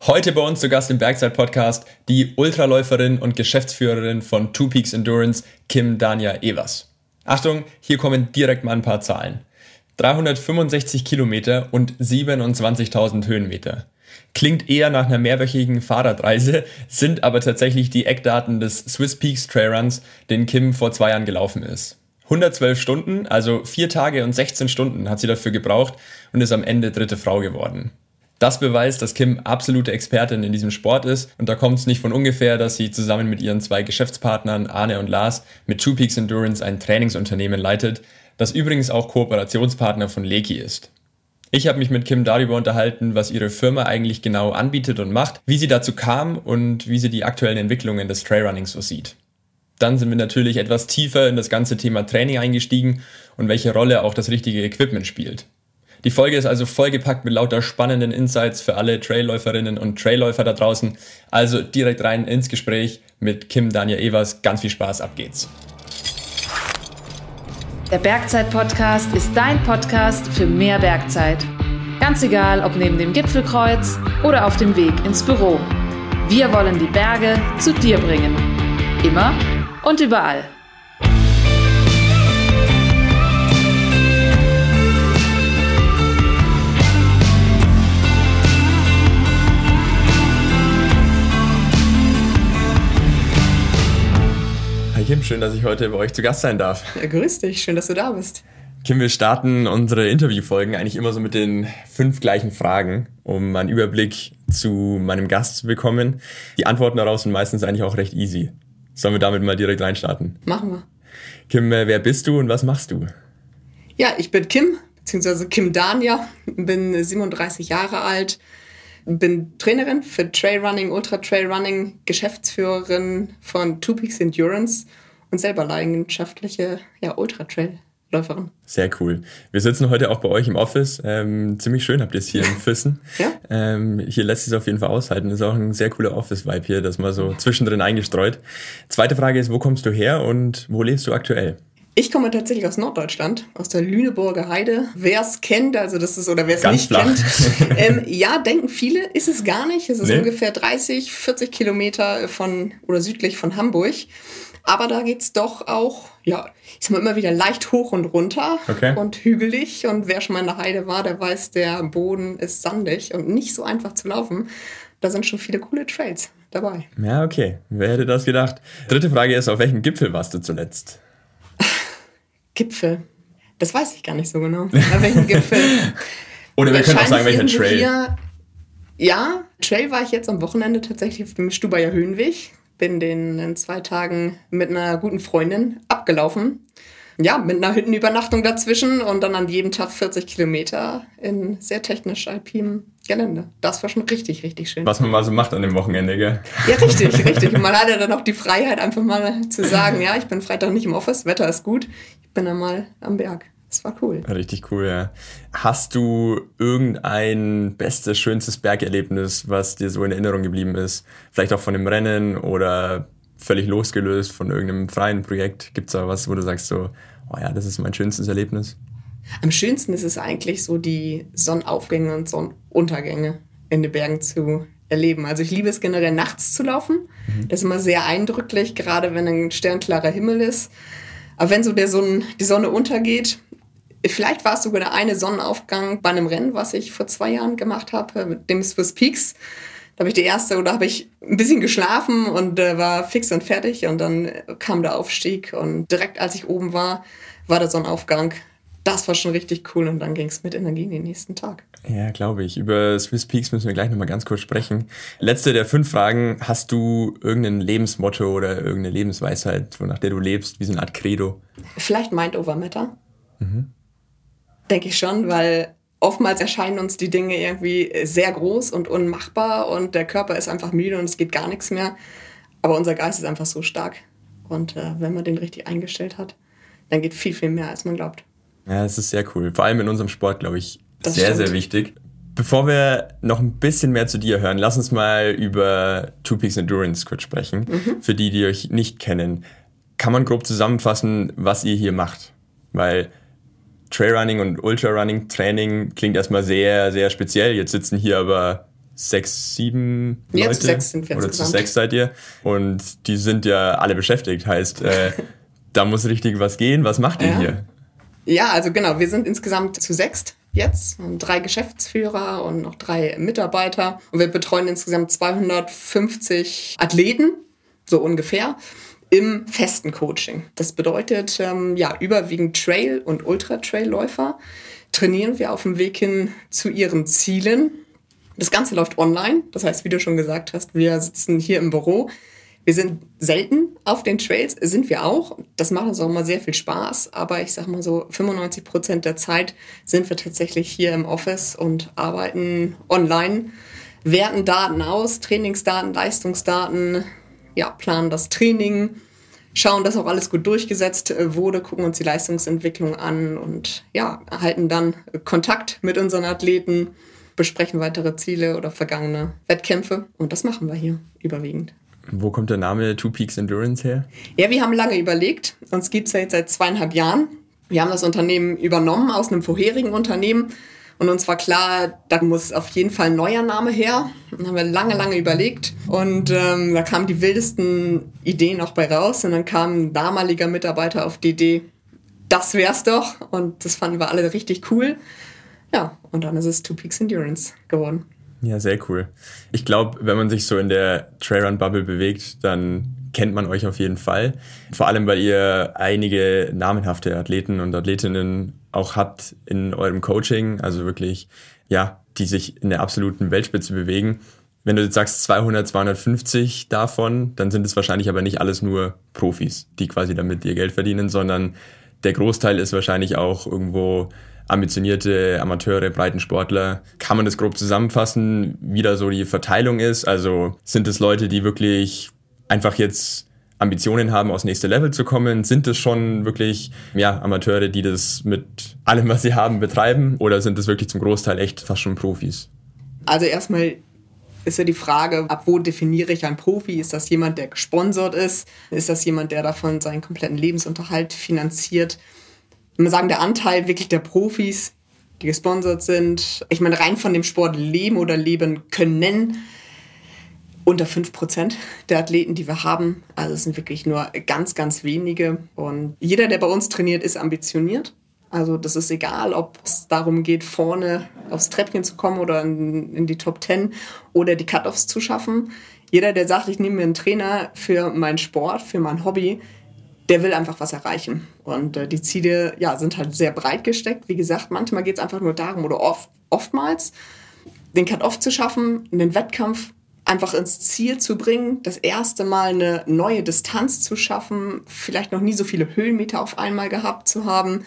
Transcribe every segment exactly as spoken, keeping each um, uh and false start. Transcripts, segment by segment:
Heute bei uns zu Gast im Bergzeit-Podcast die Ultraläuferin und Geschäftsführerin von Two Peaks Endurance, Kim Dania Evers. Achtung, hier kommen direkt mal ein paar Zahlen. dreihundertfünfundsechzig Kilometer und siebenundzwanzigtausend Höhenmeter. Klingt eher nach einer mehrwöchigen Fahrradreise, sind aber tatsächlich die Eckdaten des Swiss Peaks Trailruns, den Kim vor zwei Jahren gelaufen ist. hundertzwölf Stunden, also vier Tage und sechzehn Stunden hat sie dafür gebraucht und ist am Ende dritte Frau geworden. Das beweist, dass Kim absolute Expertin in diesem Sport ist und da kommt es nicht von ungefähr, dass sie zusammen mit ihren zwei Geschäftspartnern Arne und Lars mit Two Peaks Endurance ein Trainingsunternehmen leitet, das übrigens auch Kooperationspartner von Leki ist. Ich habe mich mit Kim darüber unterhalten, was ihre Firma eigentlich genau anbietet und macht, wie sie dazu kam und wie sie die aktuellen Entwicklungen des Trailrunnings so sieht. Dann sind wir natürlich etwas tiefer in das ganze Thema Training eingestiegen und welche Rolle auch das richtige Equipment spielt. Die Folge ist also vollgepackt mit lauter spannenden Insights für alle Trailläuferinnen und Trailläufer da draußen. Also direkt rein ins Gespräch mit Kim Dania Evers. Ganz viel Spaß, ab geht's. Der Bergzeit-Podcast ist dein Podcast für mehr Bergzeit. Ganz egal, ob neben dem Gipfelkreuz oder auf dem Weg ins Büro. Wir wollen die Berge zu dir bringen. Immer und überall. Hi Kim, schön, dass ich heute bei euch zu Gast sein darf. Ja, grüß dich, schön, dass du da bist. Kim, wir starten unsere Interviewfolgen eigentlich immer so mit den fünf gleichen Fragen, um einen Überblick zu meinem Gast zu bekommen. Die Antworten daraus sind meistens eigentlich auch recht easy. Sollen wir damit mal direkt reinstarten? Machen wir. Kim, wer bist du und was machst du? Ja, ich bin Kim, beziehungsweise Kim Dania, bin siebenunddreißig Jahre alt, bin Trainerin für Trailrunning, Ultra-Trailrunning, Geschäftsführerin von Two Peaks Endurance und selber leidenschaftliche ja, Ultra-Trail-Läuferin. Sehr cool. Wir sitzen heute auch bei euch im Office. Ähm, ziemlich schön habt ihr es hier in Füssen. Ja? Ähm, hier lässt es auf jeden Fall aushalten. Ist auch ein sehr cooler Office-Vibe hier, das mal so zwischendrin eingestreut. Zweite Frage ist, wo kommst du her und wo lebst du aktuell? Ich komme tatsächlich aus Norddeutschland, aus der Lüneburger Heide. Wer es kennt, also das ist, oder wer es nicht flach. kennt, ähm, ja, denken viele, ist es gar nicht. Es ist Nee. ungefähr dreißig, vierzig Kilometer von oder südlich von Hamburg. Aber da geht's doch auch, ja, ich sag mal immer wieder leicht hoch und runter Okay. und hügelig. Und wer schon mal in der Heide war, der weiß, der Boden ist sandig und nicht so einfach zu laufen. Da sind schon viele coole Trails dabei. Ja, okay. Wer hätte das gedacht? Dritte Frage ist, auf welchem Gipfel warst du zuletzt? Gipfel. Das weiß ich gar nicht so genau. Auf welchem Gipfel? Oder wir können auch sagen, welcher Wahrscheinlich Trail. irgendwo Hier, ja, Trail war ich jetzt am Wochenende tatsächlich auf dem Stubaier Höhenweg. Bin den in zwei Tagen mit einer guten Freundin abgelaufen. Ja, mit einer Hüttenübernachtung dazwischen und dann an jedem Tag vierzig Kilometer in sehr technisch alpinem Gelände. Das war schon richtig, richtig schön. Was man mal so macht an dem Wochenende, gell? Ja, richtig, richtig. Und man hatte dann auch die Freiheit, einfach mal zu sagen, ja, ich bin Freitag nicht im Office, Wetter ist gut, ich bin dann mal am Berg. Das war cool. Richtig cool, ja. Hast du irgendein bestes, schönstes Bergerlebnis, was dir so in Erinnerung geblieben ist? Vielleicht auch von dem Rennen oder völlig losgelöst von irgendeinem freien Projekt? Gibt es da was, wo du sagst so, oh ja, das ist mein schönstes Erlebnis? Am schönsten ist es eigentlich so, die Sonnenaufgänge und Sonnenuntergänge in den Bergen zu erleben. Also ich liebe es generell nachts zu laufen. Mhm. Das ist immer sehr eindrücklich, gerade wenn ein sternklarer Himmel ist. Aber wenn so der Sonne, die Sonne untergeht, vielleicht war es sogar der eine Sonnenaufgang bei einem Rennen, was ich vor zwei Jahren gemacht habe, mit dem Swiss Peaks. Da habe ich die erste, oder habe ich ein bisschen geschlafen und äh, war fix und fertig. Und dann kam der Aufstieg und direkt als ich oben war, war der Sonnenaufgang. Das war schon richtig cool und dann ging es mit Energie in den nächsten Tag. Ja, glaube ich. Über Swiss Peaks müssen wir gleich nochmal ganz kurz sprechen. Letzte der fünf Fragen. Hast du irgendein Lebensmotto oder irgendeine Lebensweisheit, nach der du lebst, wie so eine Art Credo? Vielleicht Mind over Matter. Mhm. Denke ich schon, weil oftmals erscheinen uns die Dinge irgendwie sehr groß und unmachbar und der Körper ist einfach müde und es geht gar nichts mehr. Aber unser Geist ist einfach so stark. Und äh, wenn man den richtig eingestellt hat, dann geht viel, viel mehr, als man glaubt. Ja, das ist sehr cool. Vor allem in unserem Sport, glaube ich, Das sehr, stimmt. sehr wichtig. Bevor wir noch ein bisschen mehr zu dir hören, lass uns mal über Two Peaks Endurance kurz sprechen. Mhm. Für die, die euch nicht kennen, kann man grob zusammenfassen, was ihr hier macht? Weil Trailrunning und Ultrarunning Training klingt erstmal sehr, sehr speziell. Jetzt sitzen hier aber sechs, sieben ja, Leute. Zu sechs sind wir Oder insgesamt. zu sechs seid ihr. Und die sind ja alle beschäftigt. Heißt, äh, da muss richtig was gehen. Was macht ihr ja. hier? Ja, also genau, wir sind insgesamt zu sechst jetzt. Drei Geschäftsführer und noch drei Mitarbeiter. Und wir betreuen insgesamt zweihundertfünfzig Athleten, so ungefähr, im festen Coaching. Das bedeutet, ähm, ja, überwiegend Trail- und Ultra-Trail-Läufer trainieren wir auf dem Weg hin zu ihren Zielen. Das Ganze läuft online. Das heißt, wie du schon gesagt hast, wir sitzen hier im Büro. Wir sind selten auf den Trails, sind wir auch. Das macht uns auch immer sehr viel Spaß. Aber ich sag mal so, fünfundneunzig Prozent der Zeit sind wir tatsächlich hier im Office und arbeiten online, werten Daten aus, Trainingsdaten, Leistungsdaten, ja, planen das Training, schauen, dass auch alles gut durchgesetzt wurde, gucken uns die Leistungsentwicklung an und ja, halten dann Kontakt mit unseren Athleten, besprechen weitere Ziele oder vergangene Wettkämpfe. Und das machen wir hier überwiegend. Wo kommt der Name Two Peaks Endurance her? Ja, wir haben lange überlegt. Uns gibt es ja jetzt seit zweieinhalb Jahren. Wir haben das Unternehmen übernommen aus einem vorherigen Unternehmen. Und uns war klar, da muss auf jeden Fall ein neuer Name her. Dann haben wir lange, lange überlegt. Und ähm, da kamen die wildesten Ideen auch bei raus. Und dann kam ein damaliger Mitarbeiter auf die Idee, das wär's doch. Und das fanden wir alle richtig cool. Ja, und dann ist es Two Peaks Endurance geworden. Ja, sehr cool. Ich glaube, wenn man sich so in der Trailrun-Bubble bewegt, dann kennt man euch auf jeden Fall. Vor allem, weil ihr einige namenhafte Athleten und Athletinnen auch habt in eurem Coaching, also wirklich, ja, die sich in der absoluten Weltspitze bewegen. Wenn du jetzt sagst zweihundert, zweihundertfünfzig davon, dann sind es wahrscheinlich aber nicht alles nur Profis, die quasi damit ihr Geld verdienen, sondern der Großteil ist wahrscheinlich auch irgendwo ambitionierte Amateure, Breitensportler. Kann man das grob zusammenfassen, wie da so die Verteilung ist? Also sind es Leute, die wirklich einfach jetzt Ambitionen haben, aufs nächste Level zu kommen? Sind es schon wirklich ja, Amateure, die das mit allem, was sie haben, betreiben? Oder sind es wirklich zum Großteil echt fast schon Profis? Also erstmal ist ja die Frage, ab wo definiere ich einen Profi? Ist das jemand, der gesponsert ist? Ist das jemand, der davon seinen kompletten Lebensunterhalt finanziert? Wenn wir sagen, der Anteil wirklich der Profis, die gesponsert sind, ich meine, rein von dem Sport leben oder leben können, unter fünf Prozent der Athleten, die wir haben. Also es sind wirklich nur ganz, ganz wenige. Und jeder, der bei uns trainiert, ist ambitioniert. Also das ist egal, ob es darum geht, vorne aufs Treppchen zu kommen oder in, in die Top Ten oder die Cut-Offs zu schaffen. Jeder, der sagt, ich nehme mir einen Trainer für meinen Sport, für mein Hobby, der will einfach was erreichen. Und äh, die Ziele ja, sind halt sehr breit gesteckt. Wie gesagt, manchmal geht es einfach nur darum, oder oft, oftmals, den Cut-Off zu schaffen, einen Wettkampf einfach ins Ziel zu bringen, das erste Mal eine neue Distanz zu schaffen, vielleicht noch nie so viele Höhenmeter auf einmal gehabt zu haben.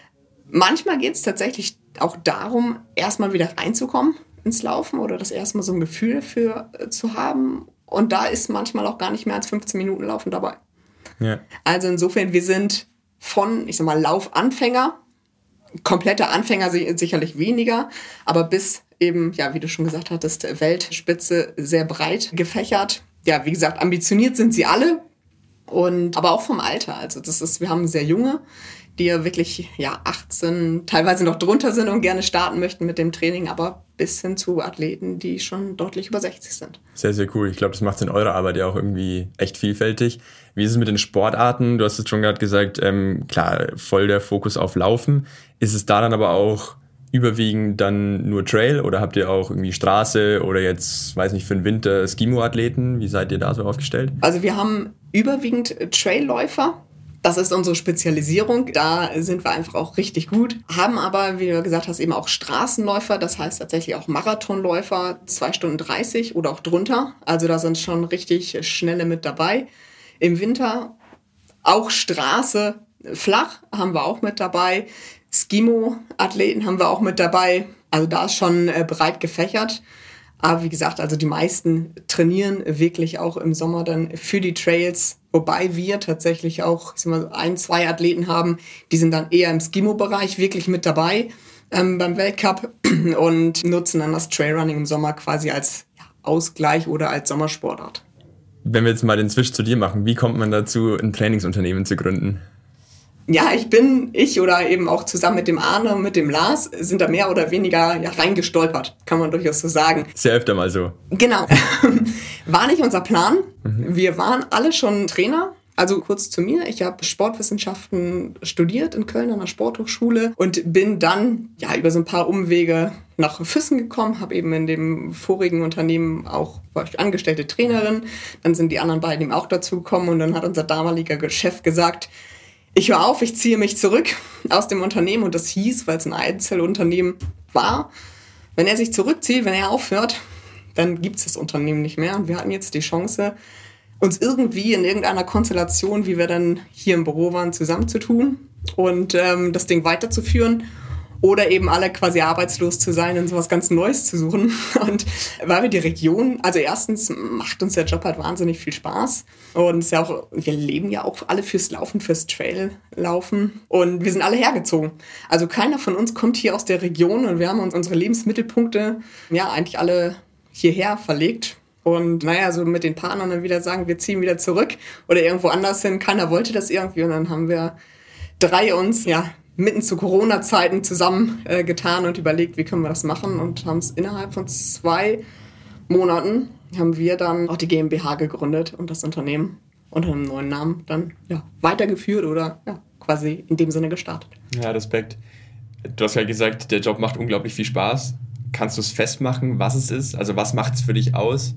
Manchmal geht es tatsächlich auch darum, erstmal wieder reinzukommen ins Laufen oder das erstmal so ein Gefühl dafür äh, zu haben. Und da ist manchmal auch gar nicht mehr als fünfzehn Minuten Laufen dabei. Ja. Also insofern, wir sind von, ich sag mal, Laufanfänger, komplette Anfänger sicherlich weniger, aber bis eben, ja, wie du schon gesagt hattest, Weltspitze sehr breit gefächert. Ja, wie gesagt, ambitioniert sind sie alle, und aber auch vom Alter. Also das ist, wir haben sehr junge, die ja wirklich ja, achtzehn, teilweise noch drunter sind und gerne starten möchten mit dem Training, aber bis hin zu Athleten, die schon deutlich über sechzig sind. Sehr, sehr cool. Ich glaube, das macht in eurer Arbeit ja auch irgendwie echt vielfältig. Wie ist es mit den Sportarten? Du hast es schon gerade gesagt, ähm, klar, voll der Fokus auf Laufen. Ist es da dann aber auch überwiegend dann nur Trail oder habt ihr auch irgendwie Straße oder jetzt, weiß nicht, für den Winter Skimo-Athleten? Wie seid ihr da so aufgestellt? Also wir haben überwiegend Trailläufer. Das ist unsere Spezialisierung. Da sind wir einfach auch richtig gut. Haben aber, wie du gesagt hast, eben auch Straßenläufer. Das heißt tatsächlich auch Marathonläufer, zwei Stunden dreißig oder auch drunter. Also da sind schon richtig schnelle mit dabei. Im Winter auch Straße, flach haben wir auch mit dabei. Skimo-Athleten haben wir auch mit dabei. Also da ist schon äh, breit gefächert. Aber wie gesagt, also die meisten trainieren wirklich auch im Sommer dann für die Trails. Wobei wir tatsächlich auch ich sag mal, ein, zwei Athleten haben, die sind dann eher im Skimo-Bereich wirklich mit dabei ähm, beim Weltcup und nutzen dann das Trailrunning im Sommer quasi als ja, Ausgleich oder als Sommersportart. Wenn wir jetzt mal den Switch zu dir machen, wie kommt man dazu, ein Trainingsunternehmen zu gründen? Ja, ich bin, ich oder eben auch zusammen mit dem Arne und mit dem Lars sind da mehr oder weniger ja, reingestolpert, kann man durchaus so sagen. Sehr öfter mal so. Genau. War nicht unser Plan. Mhm. Wir waren alle schon Trainer. Also kurz zu mir, ich habe Sportwissenschaften studiert in Köln an der Sporthochschule und bin dann ja über so ein paar Umwege nach Füssen gekommen, habe eben in dem vorigen Unternehmen auch, war ich angestellte Trainerin, dann sind die anderen beiden eben auch dazu gekommen und dann hat unser damaliger Chef gesagt, ich höre auf, ich ziehe mich zurück aus dem Unternehmen und das hieß, weil es ein Einzelunternehmen war, wenn er sich zurückzieht, wenn er aufhört, dann gibt es das Unternehmen nicht mehr und wir hatten jetzt die Chance, uns irgendwie in irgendeiner Konstellation, wie wir dann hier im Büro waren, zusammenzutun und ähm, das Ding weiterzuführen oder eben alle quasi arbeitslos zu sein und sowas ganz Neues zu suchen. Und weil wir die Region, also erstens macht uns der Job halt wahnsinnig viel Spaß und ist ja auch, wir leben ja auch alle fürs Laufen, fürs Traillaufen und wir sind alle hergezogen. Also keiner von uns kommt hier aus der Region und wir haben uns unsere Lebensmittelpunkte ja eigentlich alle hierher verlegt. Und naja, so mit den Partnern dann wieder sagen, wir ziehen wieder zurück oder irgendwo anders hin. Keiner wollte das irgendwie. Und dann haben wir drei uns ja mitten zu Corona-Zeiten zusammen äh, getan und überlegt, wie können wir das machen. Und haben es innerhalb von zwei Monaten, haben wir dann auch die GmbH gegründet und das Unternehmen unter einem neuen Namen dann ja, weitergeführt oder ja, quasi in dem Sinne gestartet. Ja, Respekt. Du hast ja gesagt, der Job macht unglaublich viel Spaß. Kannst du es festmachen, was es ist? Also was macht es für dich aus?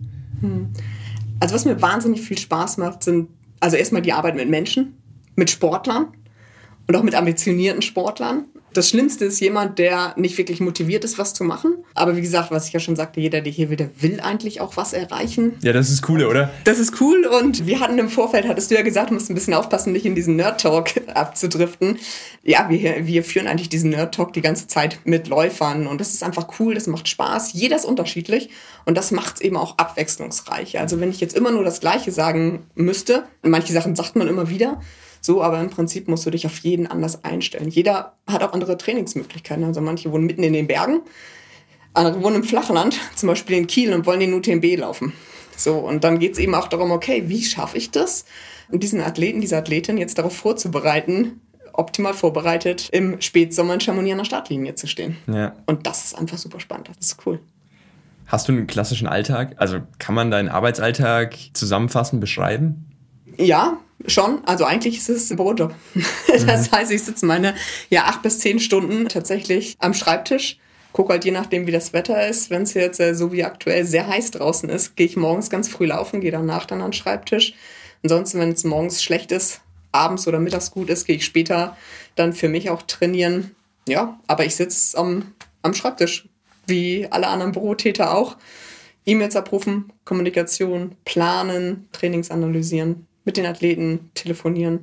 Also was mir wahnsinnig viel Spaß macht, sind also erstmal die Arbeit mit Menschen, mit Sportlern und auch mit ambitionierten Sportlern. Das Schlimmste ist jemand, der nicht wirklich motiviert ist, was zu machen. Aber wie gesagt, was ich ja schon sagte, jeder, der hier will, der will eigentlich auch was erreichen. Ja, das ist cool, oder? Das ist cool und wir hatten im Vorfeld, hattest du ja gesagt, du musst ein bisschen aufpassen, nicht in diesen Nerd-Talk abzudriften. Ja, wir, wir führen eigentlich diesen Nerd-Talk die ganze Zeit mit Läufern und das ist einfach cool, das macht Spaß. Jeder ist unterschiedlich und das macht es eben auch abwechslungsreich. Also wenn ich jetzt immer nur das Gleiche sagen müsste, manche Sachen sagt man immer wieder, so, aber im Prinzip musst du dich auf jeden anders einstellen. Jeder hat auch andere Trainingsmöglichkeiten. Also manche wohnen mitten in den Bergen, andere wohnen im Flachland, zum Beispiel in Kiel und wollen den U T M B laufen. So, und dann geht es eben auch darum, okay, wie schaffe ich das, diesen Athleten, diese Athletin jetzt darauf vorzubereiten, optimal vorbereitet, im Spätsommer in Chamonix an der Startlinie zu stehen. Ja. Und das ist einfach super spannend, das ist cool. Hast du einen klassischen Alltag? Also kann man deinen Arbeitsalltag zusammenfassen, beschreiben? Ja, schon. Also eigentlich ist es ein Bürojob. Das mhm. heißt, ich sitze meine ja, acht bis zehn Stunden tatsächlich am Schreibtisch. Gucke halt je nachdem, wie das Wetter ist. Wenn es jetzt äh, so wie aktuell sehr heiß draußen ist, gehe ich morgens ganz früh laufen, gehe danach dann an den Schreibtisch. Ansonsten, wenn es morgens schlecht ist, abends oder mittags gut ist, gehe ich später dann für mich auch trainieren. Ja, aber ich sitze am, am Schreibtisch, wie alle anderen Bürotäter auch. E-Mails abrufen, Kommunikation, planen, Trainings analysieren, mit den Athleten telefonieren.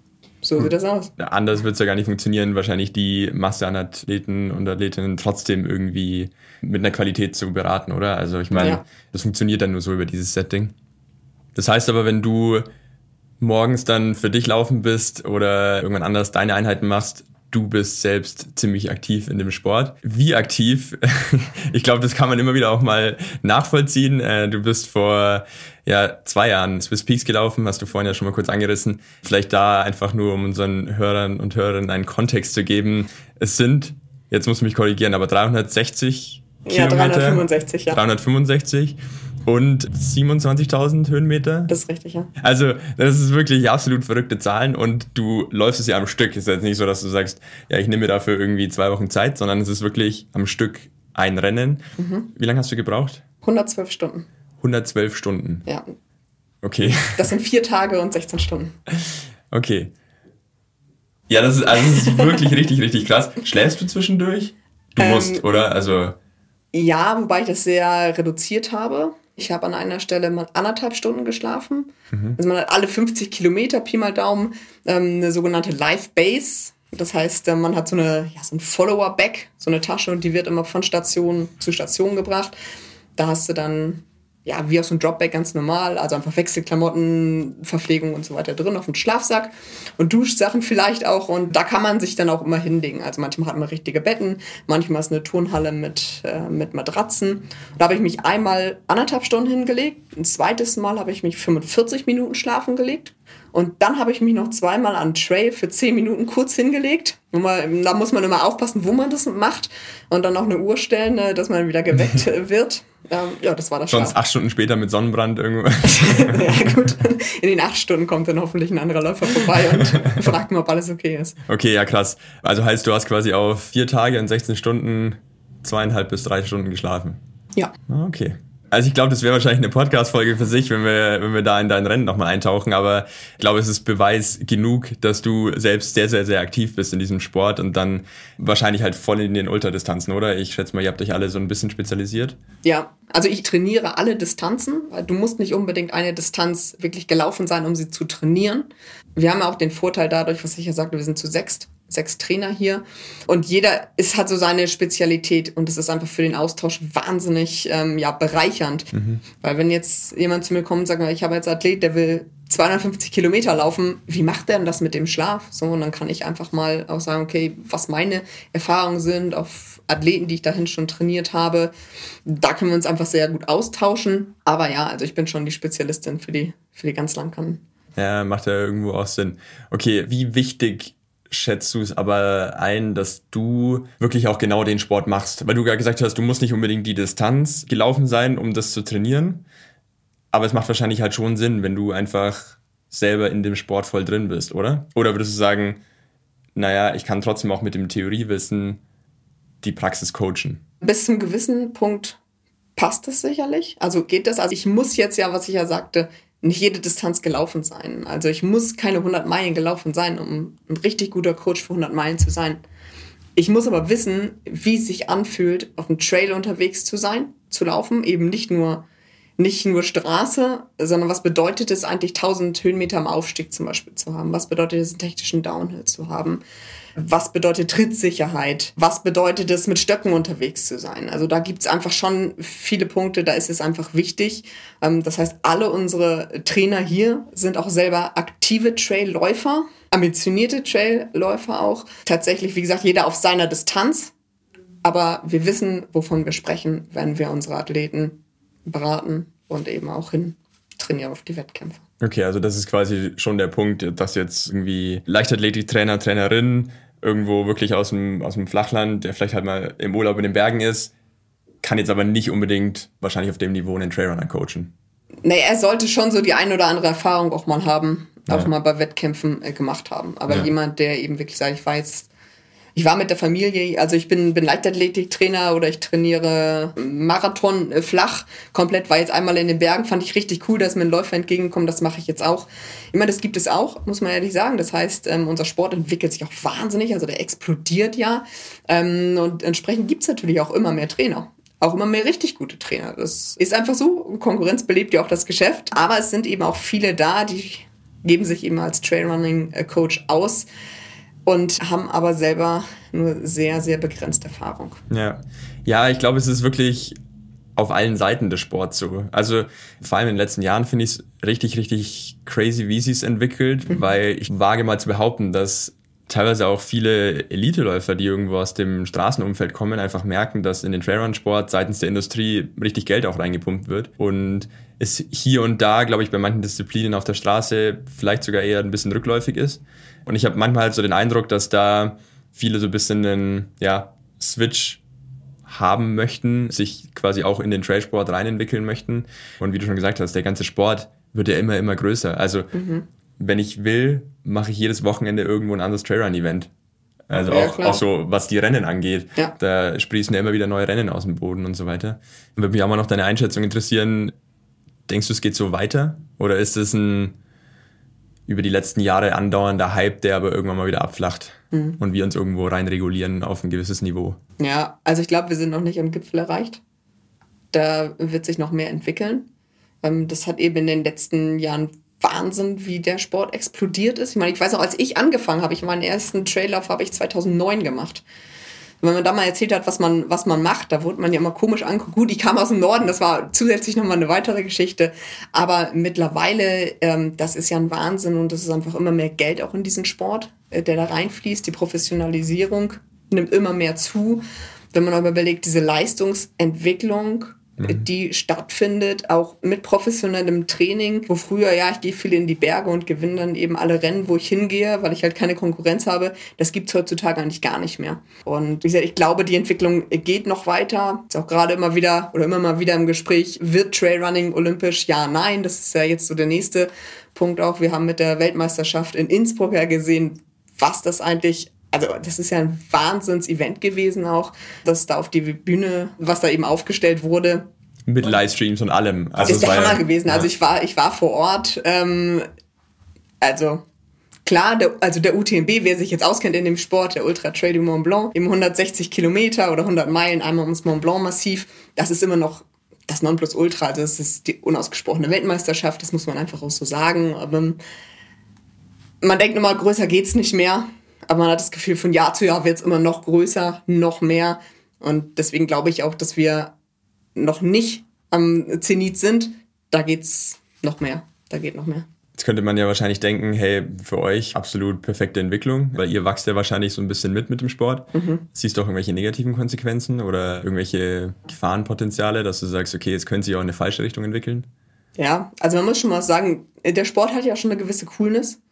So hm. sieht das aus. Ja, anders wird es ja gar nicht funktionieren, wahrscheinlich die Masse an Athleten und Athletinnen trotzdem irgendwie mit einer Qualität zu beraten, oder? Also ich meine, ja. das funktioniert dann nur so über dieses Setting. Das heißt aber, wenn du morgens dann für dich laufen bist oder irgendwann anders deine Einheiten machst, du bist selbst ziemlich aktiv in dem Sport. Wie aktiv? Ich glaube, das kann man immer wieder auch mal nachvollziehen. Du bist vor ja, zwei Jahren Swiss Peaks gelaufen, hast du vorhin ja schon mal kurz angerissen. Vielleicht da einfach nur, um unseren Hörern und Hörerinnen einen Kontext zu geben. Es sind, jetzt muss ich mich korrigieren, aber dreihundertsechzig ja, Kilometer. dreihundertfünfundsechzig, ja. dreihundertfünfundsechzig und siebenundzwanzigtausend Höhenmeter. Das ist richtig, ja. Also das ist wirklich absolut verrückte Zahlen und du läufst es ja am Stück. Es ist jetzt nicht so, dass du sagst, ja, ich nehme mir dafür irgendwie zwei Wochen Zeit, sondern es ist wirklich am Stück ein Rennen. Mhm. Wie lange hast du gebraucht? hundertzwölf Stunden. hundertzwölf Stunden? Ja. Okay. Das sind vier Tage und sechzehn Stunden. Okay. Ja, das ist, also das ist wirklich richtig, richtig krass. Schläfst du zwischendurch? Du ähm, musst, oder? Also... Ja, wobei ich das sehr reduziert habe. Ich habe an einer Stelle mal anderthalb Stunden geschlafen. Mhm. Also man hat alle fünfzig Kilometer, Pi mal Daumen, ähm, eine sogenannte Live Base. Das heißt, man hat so eine ja, so ein Follower-Bag, so eine Tasche und die wird immer von Station zu Station gebracht. Da hast du dann, ja, wie aus so einem Dropbag ganz normal, also einfach Wechselklamotten, Verpflegung und so weiter drin auf dem Schlafsack und Duschsachen vielleicht auch und da kann man sich dann auch immer hinlegen. Also manchmal hat man richtige Betten, manchmal ist eine Turnhalle mit, äh, mit Matratzen. Da habe ich mich einmal anderthalb Stunden hingelegt, ein zweites Mal habe ich mich fünfundvierzig Minuten schlafen gelegt. Und dann habe ich mich noch zweimal an Trail für zehn Minuten kurz hingelegt. Mal, da muss man immer aufpassen, wo man das macht. Und dann auch eine Uhr stellen, dass man wieder geweckt wird. Ähm, ja, das war das Sonst acht Stunden später mit Sonnenbrand irgendwo. Ja gut, in den acht Stunden kommt dann hoffentlich ein anderer Läufer vorbei und fragt mal, ob alles okay ist. Okay, ja krass. Also heißt, du hast quasi auf vier Tage und sechzehn Stunden zweieinhalb bis drei Stunden geschlafen. Ja. Okay. Also ich glaube, das wäre wahrscheinlich eine Podcast-Folge für sich, wenn wir, wenn wir da in dein Rennen nochmal eintauchen. Aber ich glaube, es ist Beweis genug, dass du selbst sehr, sehr, sehr aktiv bist in diesem Sport und dann wahrscheinlich halt voll in den Ultradistanzen, oder? Ich schätze mal, ihr habt euch alle so ein bisschen spezialisiert. Ja, also ich trainiere alle Distanzen. Du musst nicht unbedingt eine Distanz wirklich gelaufen sein, um sie zu trainieren. Wir haben ja auch den Vorteil dadurch, was ich ja sagte, wir sind zu sechst. sechs Trainer hier und jeder ist, hat so seine Spezialität und es ist einfach für den Austausch wahnsinnig ähm, ja, bereichernd. Mhm. Weil wenn jetzt jemand zu mir kommt und sagt, ich habe jetzt einen Athlet, der will zweihundertfünfzig Kilometer laufen, wie macht der denn das mit dem Schlaf? So, und dann kann ich einfach mal auch sagen, okay, was meine Erfahrungen sind auf Athleten, die ich dahin schon trainiert habe. Da können wir uns einfach sehr gut austauschen. Aber ja, also ich bin schon die Spezialistin für die, für die ganz Langkannen. Ja, macht ja irgendwo auch Sinn. Okay, wie wichtig schätzt du es aber ein, dass du wirklich auch genau den Sport machst? Weil du gerade gesagt hast, du musst nicht unbedingt die Distanz gelaufen sein, um das zu trainieren. Aber es macht wahrscheinlich halt schon Sinn, wenn du einfach selber in dem Sport voll drin bist, oder? Oder würdest du sagen, naja, ich kann trotzdem auch mit dem Theoriewissen die Praxis coachen? Bis zum gewissen Punkt passt das sicherlich. Also geht das. Also ich muss jetzt ja, was ich ja sagte, nicht jede Distanz gelaufen sein. Also ich muss keine hundert Meilen gelaufen sein, um ein richtig guter Coach für hundert Meilen zu sein. Ich muss aber wissen, wie es sich anfühlt, auf dem Trail unterwegs zu sein, zu laufen. Eben nicht nur, nicht nur Straße, sondern was bedeutet es eigentlich, tausend Höhenmeter am Aufstieg zum Beispiel zu haben? Was bedeutet es, einen technischen Downhill zu haben? Was bedeutet Trittsicherheit? Was bedeutet es, mit Stöcken unterwegs zu sein? Also da gibt es einfach schon viele Punkte, da ist es einfach wichtig. Das heißt, alle unsere Trainer hier sind auch selber aktive Trailläufer, ambitionierte Trailläufer auch. Tatsächlich, wie gesagt, jeder auf seiner Distanz. Aber wir wissen, wovon wir sprechen, wenn wir unsere Athleten beraten und eben auch hin trainieren auf die Wettkämpfe. Okay, also das ist quasi schon der Punkt, dass jetzt irgendwie Leichtathletiktrainer, Trainerin irgendwo wirklich aus dem, aus dem Flachland, der vielleicht halt mal im Urlaub in den Bergen ist, kann jetzt aber nicht unbedingt wahrscheinlich auf dem Niveau einen Trailrunner coachen. Nee, er sollte schon so die ein oder andere Erfahrung auch mal haben, ja. auch mal bei Wettkämpfen äh, gemacht haben. Aber ja. jemand, der eben wirklich sagt, ich war jetzt Ich war mit der Familie, also ich bin, bin Leichtathletiktrainer oder ich trainiere Marathon äh, flach komplett, war jetzt einmal in den Bergen, fand ich richtig cool, dass mir ein Läufer entgegenkommt, das mache ich jetzt auch. Immer das gibt es auch, muss man ehrlich sagen. Das heißt, ähm, unser Sport entwickelt sich auch wahnsinnig, also der explodiert ja. Ähm, und entsprechend gibt es natürlich auch immer mehr Trainer. Auch immer mehr richtig gute Trainer. Das ist einfach so, Konkurrenz belebt ja auch das Geschäft. Aber es sind eben auch viele da, die geben sich eben als Trailrunning-Coach aus und haben aber selber nur sehr, sehr begrenzte Erfahrung. Ja, ja, ich glaube, es ist wirklich auf allen Seiten des Sports so. Also vor allem in den letzten Jahren finde ich es richtig, richtig crazy, wie sie es entwickelt, mhm. weil ich wage mal zu behaupten, dass teilweise auch viele Eliteläufer, die irgendwo aus dem Straßenumfeld kommen, einfach merken, dass in den Trailrun-Sport seitens der Industrie richtig Geld auch reingepumpt wird und es hier und da, glaube ich, bei manchen Disziplinen auf der Straße vielleicht sogar eher ein bisschen rückläufig ist. Und ich habe manchmal halt so den Eindruck, dass da viele so ein bisschen einen ja, Switch haben möchten, sich quasi auch in den Trailsport reinentwickeln möchten. Und wie du schon gesagt hast, der ganze Sport wird ja immer, immer größer. Also mhm. wenn ich will, mache ich jedes Wochenende irgendwo ein anderes Trailrun-Event. Also ja, auch, auch so, was die Rennen angeht. Ja. Da sprießen ja immer wieder neue Rennen aus dem Boden und so weiter. Würde mich auch mal noch deine Einschätzung interessieren. Denkst du, es geht so weiter? Oder ist es ein über die letzten Jahre andauernder Hype, der aber irgendwann mal wieder abflacht mhm. und wir uns irgendwo rein regulieren auf ein gewisses Niveau? Ja, also ich glaube, wir sind noch nicht am Gipfel erreicht. Da wird sich noch mehr entwickeln. Das hat eben in den letzten Jahren Wahnsinn, wie der Sport explodiert ist. Ich meine, ich weiß noch, als ich angefangen habe, ich meinen ersten Traillauf habe ich zweitausendneun gemacht. Wenn man da mal erzählt hat, was man, was man macht, da wurde man ja immer komisch angeguckt. Gut, ich kam aus dem Norden, das war zusätzlich nochmal eine weitere Geschichte. Aber mittlerweile, ähm, das ist ja ein Wahnsinn und das ist einfach immer mehr Geld auch in diesen Sport, äh, der da reinfließt. Die Professionalisierung nimmt immer mehr zu. Wenn man aber überlegt, diese Leistungsentwicklung, mhm. die stattfindet, auch mit professionellem Training, wo früher, ja, ich gehe viel in die Berge und gewinne dann eben alle Rennen, wo ich hingehe, weil ich halt keine Konkurrenz habe. Das gibt es heutzutage eigentlich gar nicht mehr. Und wie gesagt, ich glaube, die Entwicklung geht noch weiter. Ist auch gerade immer wieder oder immer mal wieder im Gespräch, wird Trailrunning olympisch? Ja, nein. Das ist ja jetzt so der nächste Punkt auch. Wir haben mit der Weltmeisterschaft in Innsbruck ja gesehen, was das eigentlich, also das ist ja ein Wahnsinns-Event gewesen auch, dass da auf die Bühne, was da eben aufgestellt wurde. Mit Livestreams und allem. Also das ist der Hammer ja, gewesen. Ja. Also ich war, ich war vor Ort, ähm, also klar, der, also der U T M B, wer sich jetzt auskennt in dem Sport, der Ultra Trail du Mont Blanc, eben hundertsechzig Kilometer oder hundert Meilen einmal ums Mont Blanc Massiv, das ist immer noch das Nonplusultra, also das ist die unausgesprochene Weltmeisterschaft, das muss man einfach auch so sagen. Aber man denkt immer, größer geht's nicht mehr, aber man hat das Gefühl, von Jahr zu Jahr wird's immer noch größer, noch mehr. Und deswegen glaube ich auch, dass wir noch nicht am Zenit sind. Da geht's noch mehr, da geht noch mehr. Jetzt könnte man ja wahrscheinlich denken, hey, für euch absolut perfekte Entwicklung, weil ihr wachst ja wahrscheinlich so ein bisschen mit mit dem Sport. Mhm. Siehst du auch irgendwelche negativen Konsequenzen oder irgendwelche Gefahrenpotenziale, dass du sagst, okay, jetzt könnte sich auch in eine falsche Richtung entwickeln? Ja, also man muss schon mal sagen, der Sport hat ja schon eine gewisse Coolness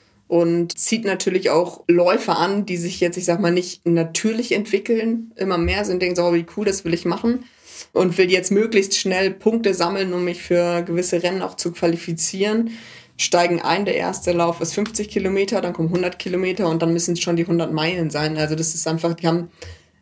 und zieht natürlich auch Läufer an, die sich jetzt, ich sag mal, nicht natürlich entwickeln, immer mehr sind, denken so, oh, wie cool, das will ich machen und will jetzt möglichst schnell Punkte sammeln, um mich für gewisse Rennen auch zu qualifizieren. Steigen ein, der erste Lauf ist fünfzig Kilometer, dann kommen hundert Kilometer und dann müssen es schon die hundert Meilen sein. Also das ist einfach, die haben,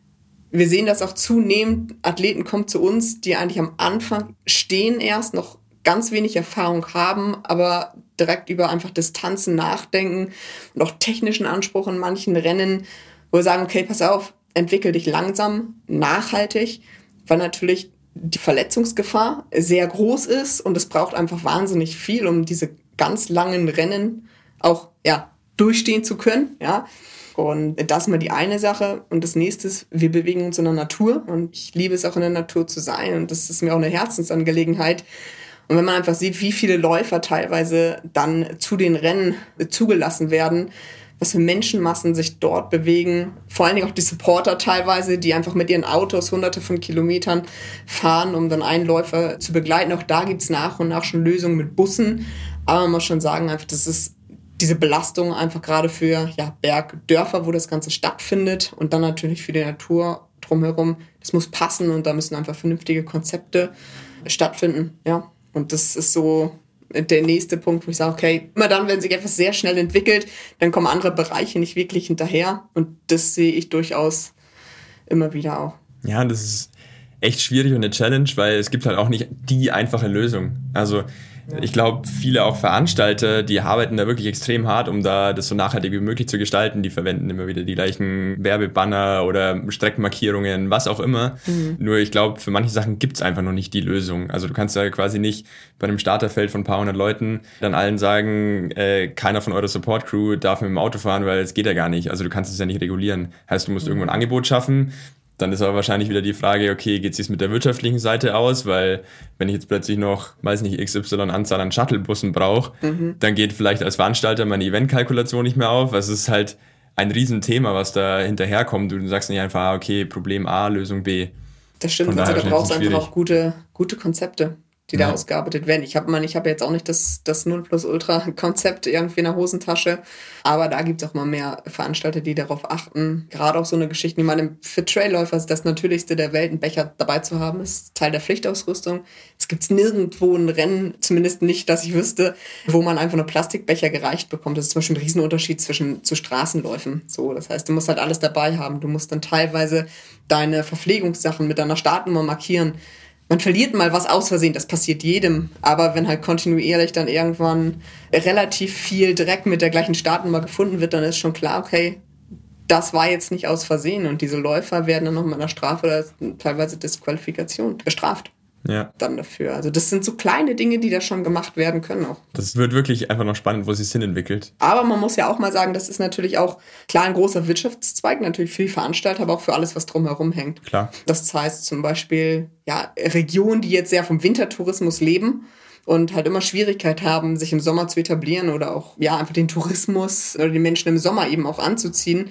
wir sehen das auch zunehmend, Athleten kommen zu uns, die eigentlich am Anfang stehen erst, noch ganz wenig Erfahrung haben, aber direkt über einfach Distanzen nachdenken und auch technischen Anspruch in manchen Rennen, wo wir sagen, okay, pass auf, entwickel dich langsam, nachhaltig, weil natürlich die Verletzungsgefahr sehr groß ist und es braucht einfach wahnsinnig viel, um diese ganz langen Rennen auch ja, durchstehen zu können. Ja. Und das ist mal die eine Sache. Und das nächste ist, wir bewegen uns in der Natur. Und ich liebe es auch in der Natur zu sein. Und das ist mir auch eine Herzensangelegenheit. Und wenn man einfach sieht, wie viele Läufer teilweise dann zu den Rennen zugelassen werden, was für Menschenmassen sich dort bewegen, vor allen Dingen auch die Supporter teilweise, die einfach mit ihren Autos hunderte von Kilometern fahren, um dann einen Läufer zu begleiten. Auch da gibt es nach und nach schon Lösungen mit Bussen. Aber man muss schon sagen, einfach, das ist diese Belastung einfach gerade für ja, Bergdörfer, wo das Ganze stattfindet und dann natürlich für die Natur drumherum. Das muss passen und da müssen einfach vernünftige Konzepte stattfinden. Ja. Und das ist so der nächste Punkt, wo ich sage, okay, immer dann, wenn sich etwas sehr schnell entwickelt, dann kommen andere Bereiche nicht wirklich hinterher. Und das sehe ich durchaus immer wieder auch. Ja, das ist echt schwierig und eine Challenge, weil es gibt halt auch nicht die einfache Lösung. Also ich glaube, viele auch Veranstalter, die arbeiten da wirklich extrem hart, um da das so nachhaltig wie möglich zu gestalten. Die verwenden immer wieder die gleichen Werbebanner oder Streckenmarkierungen, was auch immer. Mhm. Nur ich glaube, für manche Sachen gibt's einfach noch nicht die Lösung. Also du kannst ja quasi nicht bei einem Starterfeld von ein paar hundert Leuten dann allen sagen, äh, keiner von eurer Support-Crew darf mit dem Auto fahren, weil es geht ja gar nicht. Also du kannst es ja nicht regulieren. Heißt, du musst mhm. irgendwo ein Angebot schaffen. Dann ist aber wahrscheinlich wieder die Frage, okay, geht es jetzt mit der wirtschaftlichen Seite aus? Weil wenn ich jetzt plötzlich noch, weiß nicht, X Y Anzahl an Shuttlebussen brauche, mhm. dann geht vielleicht als Veranstalter meine Eventkalkulation nicht mehr auf. Also es ist halt ein Riesenthema, was da hinterherkommt. Du sagst nicht einfach, okay, Problem A, Lösung B. Das stimmt, also da brauchst du einfach auch gute, gute Konzepte, die ja. da ausgearbeitet werden. Ich habe ich hab jetzt auch nicht das, das Nonplusultra-Konzept irgendwie in der Hosentasche, aber da gibt es auch mal mehr Veranstalter, die darauf achten. Gerade auch so eine Geschichte, ich meine, für Trailläufer ist das Natürlichste der Welt, einen Becher dabei zu haben, ist Teil der Pflichtausrüstung. Es gibt nirgendwo ein Rennen, zumindest nicht, dass ich wüsste, wo man einfach nur Plastikbecher gereicht bekommt. Das ist zum Beispiel ein Riesenunterschied zwischen zu Straßenläufen. So, das heißt, du musst halt alles dabei haben. Du musst dann teilweise deine Verpflegungssachen mit deiner Startnummer markieren. Man verliert mal was aus Versehen, das passiert jedem. Aber wenn halt kontinuierlich dann irgendwann relativ viel Dreck mit der gleichen Startnummer gefunden wird, dann ist schon klar, okay, das war jetzt nicht aus Versehen. Und diese Läufer werden dann noch mit einer Strafe oder teilweise Disqualifikation bestraft. Ja. Dann dafür. Also das sind so kleine Dinge, die da schon gemacht werden können auch. Das wird wirklich einfach noch spannend, wo es sich hin entwickelt. Aber man muss ja auch mal sagen, das ist natürlich auch klar ein großer Wirtschaftszweig, natürlich für die Veranstalter, aber auch für alles, was drumherum hängt. Klar. Das heißt zum Beispiel, ja, Regionen, die jetzt sehr vom Wintertourismus leben und halt immer Schwierigkeit haben, sich im Sommer zu etablieren oder auch, ja, einfach den Tourismus oder die Menschen im Sommer eben auch anzuziehen.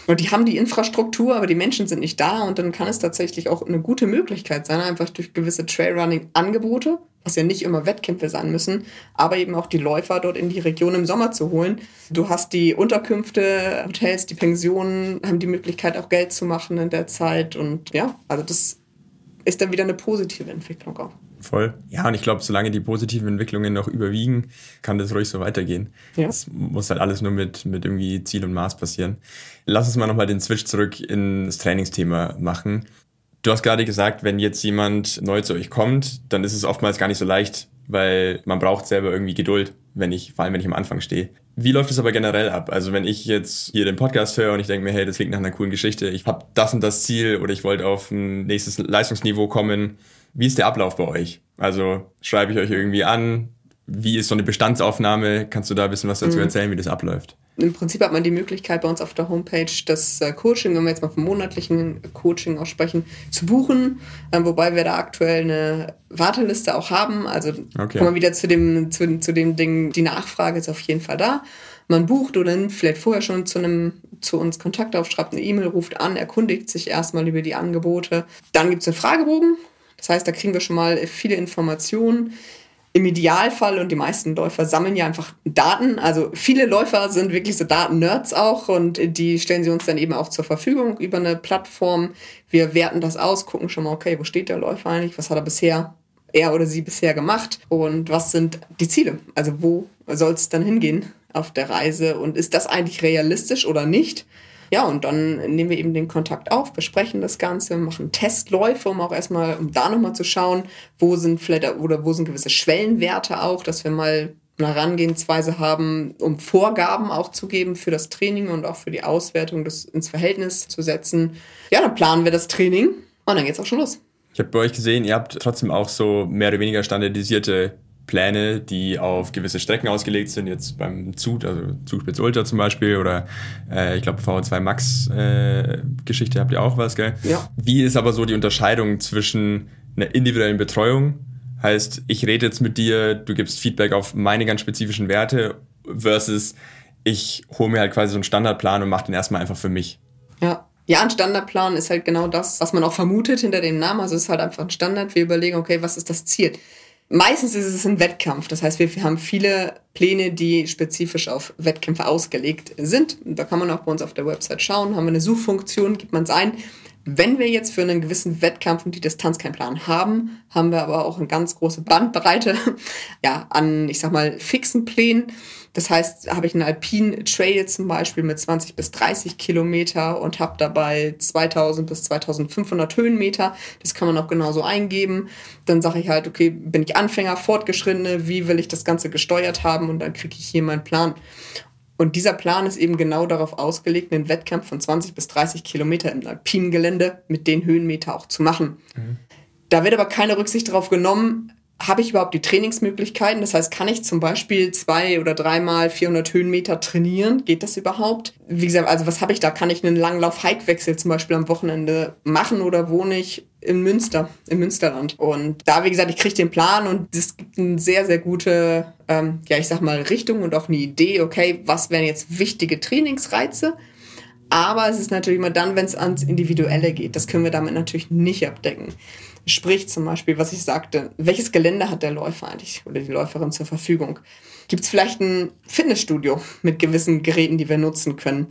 Und die haben die Infrastruktur, aber die Menschen sind nicht da und dann kann es tatsächlich auch eine gute Möglichkeit sein, einfach durch gewisse Trailrunning-Angebote, was ja nicht immer Wettkämpfe sein müssen, aber eben auch die Läufer dort in die Region im Sommer zu holen. Du hast die Unterkünfte, Hotels, die Pensionen, haben die Möglichkeit auch Geld zu machen in der Zeit und ja, also das ist dann wieder eine positive Entwicklung auch. Voll. Ja, und ich glaube, solange die positiven Entwicklungen noch überwiegen, kann das ruhig so weitergehen. Ja. Das muss halt alles nur mit, mit irgendwie Ziel und Maß passieren. Lass uns mal nochmal den Switch zurück ins Trainingsthema machen. Du hast gerade gesagt, wenn jetzt jemand neu zu euch kommt, dann ist es oftmals gar nicht so leicht, weil man braucht selber irgendwie Geduld, wenn ich, vor allem wenn ich am Anfang stehe. Wie läuft es aber generell ab? Also wenn ich jetzt hier den Podcast höre und ich denke mir, hey, das klingt nach einer coolen Geschichte, ich habe das und das Ziel oder ich wollte auf ein nächstes Leistungsniveau kommen. Wie ist der Ablauf bei euch? Also schreibe ich euch irgendwie an? Wie ist so eine Bestandsaufnahme? Kannst du da ein bisschen was dazu erzählen, wie das abläuft? Im Prinzip hat man die Möglichkeit bei uns auf der Homepage das Coaching, wenn wir jetzt mal vom monatlichen Coaching aussprechen, zu buchen, wobei wir da aktuell eine Warteliste auch haben. Also okay. Kommen wir wieder zu dem, zu, zu dem Ding, die Nachfrage ist auf jeden Fall da. Man bucht oder nimmt vielleicht vorher schon zu, einem, zu uns Kontakt auf, schreibt eine E-Mail, ruft an, erkundigt sich erstmal über die Angebote. Dann gibt es einen Fragebogen. Das heißt, da kriegen wir schon mal viele Informationen. Im Idealfall, und die meisten Läufer sammeln ja einfach Daten, also viele Läufer sind wirklich so Daten-Nerds auch und die stellen sie uns dann eben auch zur Verfügung über eine Plattform. Wir werten das aus, gucken schon mal, okay, wo steht der Läufer eigentlich, was hat er bisher, er oder sie bisher gemacht und was sind die Ziele, also wo soll es dann hingehen auf der Reise und ist das eigentlich realistisch oder nicht? Ja, und dann nehmen wir eben den Kontakt auf, besprechen das Ganze, machen Testläufe, um auch erstmal, um da nochmal zu schauen, wo sind vielleicht oder wo sind gewisse Schwellenwerte auch, dass wir mal eine Herangehensweise haben, um Vorgaben auch zu geben für das Training und auch für die Auswertung, das ins Verhältnis zu setzen. Ja, dann planen wir das Training und dann geht's auch schon los. Ich habe bei euch gesehen, ihr habt trotzdem auch so mehr oder weniger standardisierte Pläne, die auf gewisse Strecken ausgelegt sind, jetzt beim Zug, also Zugspitze Ultra zum Beispiel oder äh, ich glaube V zwei Max äh, Geschichte habt ihr auch was, gell? Ja. Wie ist aber so die Unterscheidung zwischen einer individuellen Betreuung, heißt, ich rede jetzt mit dir, du gibst Feedback auf meine ganz spezifischen Werte versus ich hole mir halt quasi so einen Standardplan und mache den erstmal einfach für mich? Ja. Ja, ein Standardplan ist halt genau das, was man auch vermutet hinter dem Namen, also es ist halt einfach ein Standard, wir überlegen, okay, was ist das Ziel? Meistens ist es ein Wettkampf. Das heißt, wir haben viele Pläne, die spezifisch auf Wettkämpfe ausgelegt sind. Da kann man auch bei uns auf der Website schauen. Haben wir eine Suchfunktion, gibt man es ein. Wenn wir jetzt für einen gewissen Wettkampf und die Distanz keinen Plan haben, haben wir aber auch eine ganz große Bandbreite ja, an, ich sag mal, fixen Plänen. Das heißt, habe ich einen Alpine Trail zum Beispiel mit zwanzig bis dreißig Kilometer und habe dabei zweitausend bis zweitausendfünfhundert Höhenmeter. Das kann man auch genauso eingeben. Dann sage ich halt, okay, bin ich Anfänger, Fortgeschrittene, wie will ich das Ganze gesteuert haben? Und dann kriege ich hier meinen Plan. Und dieser Plan ist eben genau darauf ausgelegt, einen Wettkampf von zwanzig bis dreißig Kilometer im alpinen Gelände mit den Höhenmeter auch zu machen. Mhm. Da wird aber keine Rücksicht darauf genommen, habe ich überhaupt die Trainingsmöglichkeiten? Das heißt, kann ich zum Beispiel zwei oder dreimal vierhundert Höhenmeter trainieren? Geht das überhaupt? Wie gesagt, also was habe ich da? Kann ich einen Langlauf-Hike-Wechsel zum Beispiel am Wochenende machen oder wohne ich in Münster, im Münsterland? Und da, wie gesagt, ich kriege den Plan und es gibt eine sehr, sehr gute, ähm, ja, ich sag mal, Richtung und auch eine Idee, okay, was wären jetzt wichtige Trainingsreize? Aber es ist natürlich immer dann, wenn es ans Individuelle geht. Das können wir damit natürlich nicht abdecken. Sprich zum Beispiel, was ich sagte, welches Gelände hat der Läufer eigentlich oder die Läuferin zur Verfügung? Gibt es vielleicht ein Fitnessstudio mit gewissen Geräten, die wir nutzen können?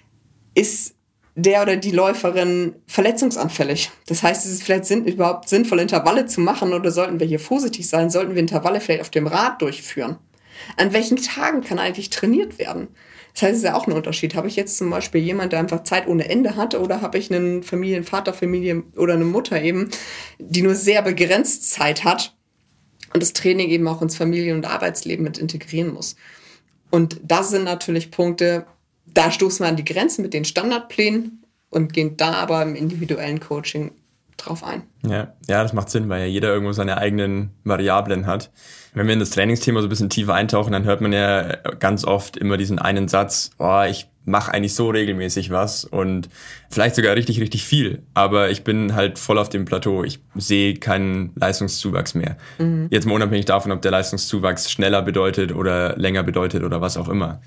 Ist der oder die Läuferin verletzungsanfällig? Das heißt, es ist vielleicht sinn, überhaupt sinnvoll, Intervalle zu machen oder sollten wir hier vorsichtig sein? Sollten wir Intervalle vielleicht auf dem Rad durchführen? An welchen Tagen kann eigentlich trainiert werden? Das heißt, es ist ja auch ein Unterschied. Habe ich jetzt zum Beispiel jemanden, der einfach Zeit ohne Ende hat oder habe ich einen Familienvater, Familie oder eine Mutter eben, die nur sehr begrenzt Zeit hat und das Training eben auch ins Familien- und Arbeitsleben mit integrieren muss. Und das sind natürlich Punkte, da stoßen wir an die Grenzen mit den Standardplänen und gehen da aber im individuellen Coaching drauf ein. Ja, ja, das macht Sinn, weil ja jeder irgendwo seine eigenen Variablen hat. Wenn wir in das Trainingsthema so ein bisschen tiefer eintauchen, dann hört man ja ganz oft immer diesen einen Satz, oh, ich mache eigentlich so regelmäßig was und vielleicht sogar richtig, richtig viel, aber ich bin halt voll auf dem Plateau. Ich sehe keinen Leistungszuwachs mehr. Mhm. Jetzt mal unabhängig davon, ob der Leistungszuwachs schneller bedeutet oder länger bedeutet oder was auch immer.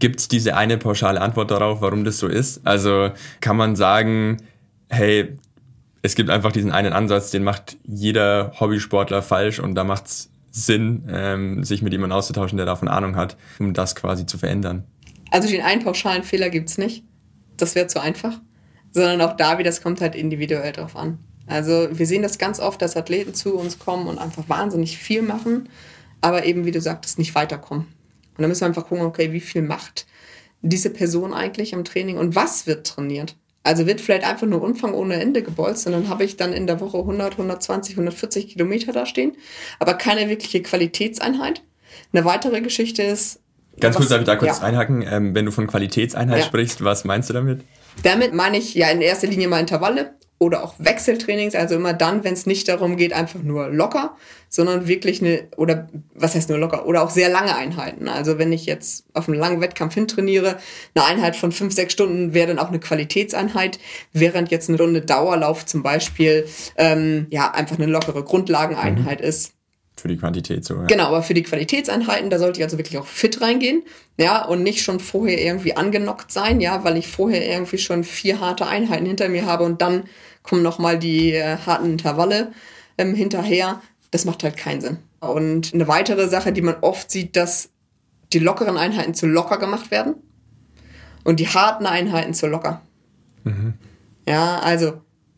Gibt es diese eine pauschale Antwort darauf, warum das so ist? Also kann man sagen, hey, es gibt einfach diesen einen Ansatz, den macht jeder Hobbysportler falsch und da macht es Sinn, ähm, sich mit jemandem auszutauschen, der davon Ahnung hat, um das quasi zu verändern? Also den einen pauschalen Fehler gibt es nicht. Das wäre zu einfach. Sondern auch da wieder, das kommt halt individuell drauf an. Also wir sehen das ganz oft, dass Athleten zu uns kommen und einfach wahnsinnig viel machen, aber eben, wie du sagtest, nicht weiterkommen. Und dann müssen wir einfach gucken, okay, wie viel macht diese Person eigentlich im Training und was wird trainiert? Also wird vielleicht einfach nur Umfang ohne Ende gebolzt und dann habe ich dann in der Woche hundert, hundertzwanzig, hundertvierzig Kilometer da stehen, aber keine wirkliche Qualitätseinheit. Eine weitere Geschichte ist... Ganz kurz, darf ich da kurz ja. einhaken? Ähm, wenn du von Qualitätseinheit ja. sprichst, was meinst du damit? Damit meine ich ja in erster Linie mal Intervalle oder auch Wechseltrainings, also immer dann, wenn es nicht darum geht, einfach nur locker, sondern wirklich eine, oder was heißt nur locker, oder auch sehr lange Einheiten. Also wenn ich jetzt auf einen langen Wettkampf hintrainiere, eine Einheit von fünf, sechs Stunden wäre dann auch eine Qualitätseinheit, während jetzt eine Runde Dauerlauf zum Beispiel ähm, ja einfach eine lockere Grundlageneinheit mhm. ist. Für die Quantität so. Ja. Genau, aber für die Qualitätseinheiten, da sollte ich also wirklich auch fit reingehen, ja, und nicht schon vorher irgendwie angenockt sein, ja, weil ich vorher irgendwie schon vier harte Einheiten hinter mir habe und dann kommen nochmal die äh, harten Intervalle ähm, hinterher. Das macht halt keinen Sinn. Und eine weitere Sache, die man oft sieht, dass die lockeren Einheiten zu locker gemacht werden und die harten Einheiten zu locker. Mhm. Ja, also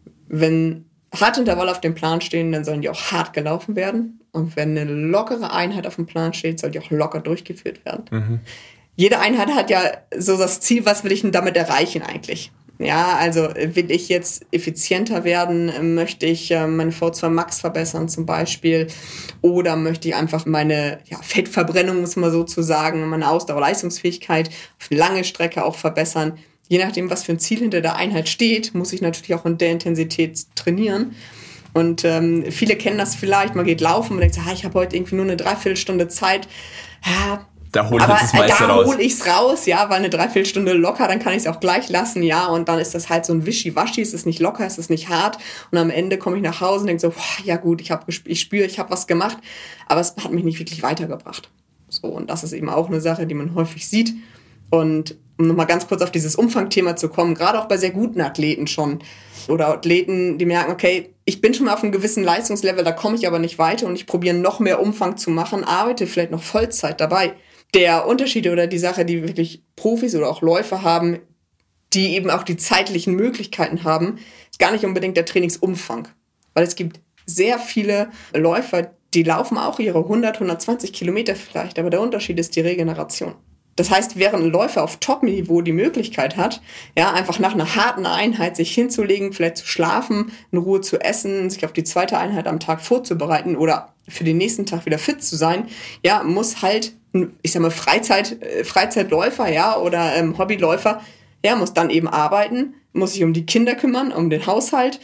wenn harte Intervalle auf dem Plan stehen, dann sollen die auch hart gelaufen werden. Und wenn eine lockere Einheit auf dem Plan steht, soll die auch locker durchgeführt werden. Mhm. Jede Einheit hat ja so das Ziel, was will ich denn damit erreichen eigentlich? Ja, also will ich jetzt effizienter werden, möchte ich äh, meine V zwei Max verbessern zum Beispiel oder möchte ich einfach meine ja, Fettverbrennung, muss man so zu sagen, meine Ausdauerleistungsfähigkeit auf lange Strecke auch verbessern. Je nachdem, was für ein Ziel hinter der Einheit steht, muss ich natürlich auch in der Intensität trainieren. Und ähm, viele kennen das vielleicht, man geht laufen und denkt, ah, ich habe heute irgendwie nur eine Dreiviertelstunde Zeit. Ja, da hole ich jetzt das meiste raus. Da hole ich es raus, ja, weil eine Dreiviertelstunde locker, dann kann ich es auch gleich lassen, ja. Und dann ist das halt so ein Wischiwaschi, es ist nicht locker, es ist nicht hart. Und am Ende komme ich nach Hause und denke so, boah, ja gut, ich, hab, ich spüre, ich habe was gemacht, aber es hat mich nicht wirklich weitergebracht. So, und das ist eben auch eine Sache, die man häufig sieht. Und um nochmal ganz kurz auf dieses Umfangthema zu kommen, gerade auch bei sehr guten Athleten schon oder Athleten, die merken, okay, ich bin schon mal auf einem gewissen Leistungslevel, da komme ich aber nicht weiter und ich probiere noch mehr Umfang zu machen, arbeite vielleicht noch Vollzeit dabei. Der Unterschied oder die Sache, die wirklich Profis oder auch Läufer haben, die eben auch die zeitlichen Möglichkeiten haben, ist gar nicht unbedingt der Trainingsumfang. Weil es gibt sehr viele Läufer, die laufen auch ihre hundert, hundertzwanzig Kilometer vielleicht, aber der Unterschied ist die Regeneration. Das heißt, während ein Läufer auf Top-Niveau die Möglichkeit hat, ja, einfach nach einer harten Einheit sich hinzulegen, vielleicht zu schlafen, in Ruhe zu essen, sich auf die zweite Einheit am Tag vorzubereiten oder für den nächsten Tag wieder fit zu sein, ja, muss halt, ich sag mal, Freizeit, Freizeitläufer, ja, oder ähm, Hobbyläufer, ja, muss dann eben arbeiten, muss sich um die Kinder kümmern, um den Haushalt.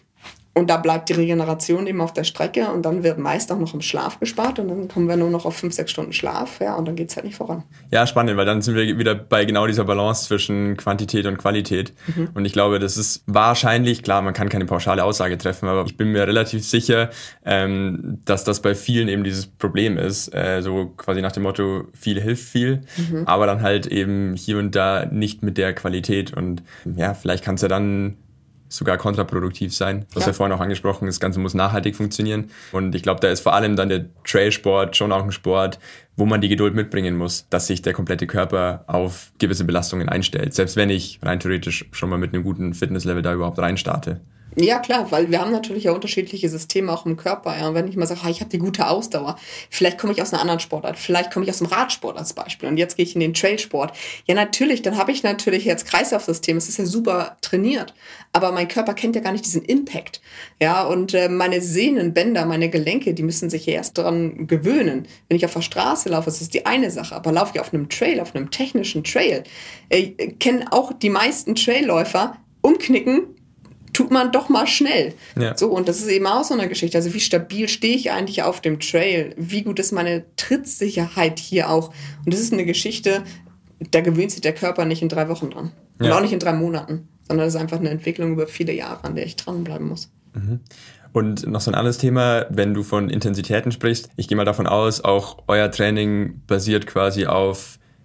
Und da bleibt die Regeneration eben auf der Strecke und dann wird meist auch noch im Schlaf gespart und dann kommen wir nur noch auf fünf, sechs Stunden Schlaf, ja, und dann geht's halt nicht voran. Ja, spannend, weil dann sind wir wieder bei genau dieser Balance zwischen Quantität und Qualität. Mhm. Und ich glaube, das ist wahrscheinlich, klar, man kann keine pauschale Aussage treffen, aber ich bin mir relativ sicher, ähm, dass das bei vielen eben dieses Problem ist, äh, so quasi nach dem Motto, viel hilft viel, mhm. aber dann halt eben hier und da nicht mit der Qualität und ja, vielleicht kann es ja dann sogar kontraproduktiv sein. Du hast ja vorhin auch angesprochen, das Ganze muss nachhaltig funktionieren. Und ich glaube, da ist vor allem dann der Trailsport schon auch ein Sport, wo man die Geduld mitbringen muss, dass sich der komplette Körper auf gewisse Belastungen einstellt. Selbst wenn ich rein theoretisch schon mal mit einem guten Fitnesslevel da überhaupt reinstarte. Ja, klar, weil wir haben natürlich ja unterschiedliche Systeme auch im Körper. Ja. Und wenn ich mal sage, ich habe die gute Ausdauer, vielleicht komme ich aus einer anderen Sportart, vielleicht komme ich aus dem Radsport als Beispiel und jetzt gehe ich in den Trailsport. Ja, natürlich, dann habe ich natürlich jetzt Kreislaufsystem, es ist ja super trainiert, aber mein Körper kennt ja gar nicht diesen Impact. Ja, und äh, meine Sehnen, Bänder, meine Gelenke, die müssen sich ja erst daran gewöhnen. Wenn ich auf der Straße laufe, das ist die eine Sache, aber laufe ich auf einem Trail, auf einem technischen Trail, äh, kennen auch die meisten Trailläufer umknicken, tut man doch mal schnell. Ja. So, und das ist eben auch so eine Geschichte. Also wie stabil stehe ich eigentlich auf dem Trail? Wie gut ist meine Trittsicherheit hier auch? Und das ist eine Geschichte, da gewöhnt sich der Körper nicht in drei Wochen dran. Und ja. auch nicht in drei Monaten. Sondern das ist einfach eine Entwicklung über viele Jahre, an der ich dranbleiben muss. Mhm. Und noch so ein anderes Thema, wenn du von Intensitäten sprichst. Ich gehe mal davon aus, auch euer Training basiert quasi auf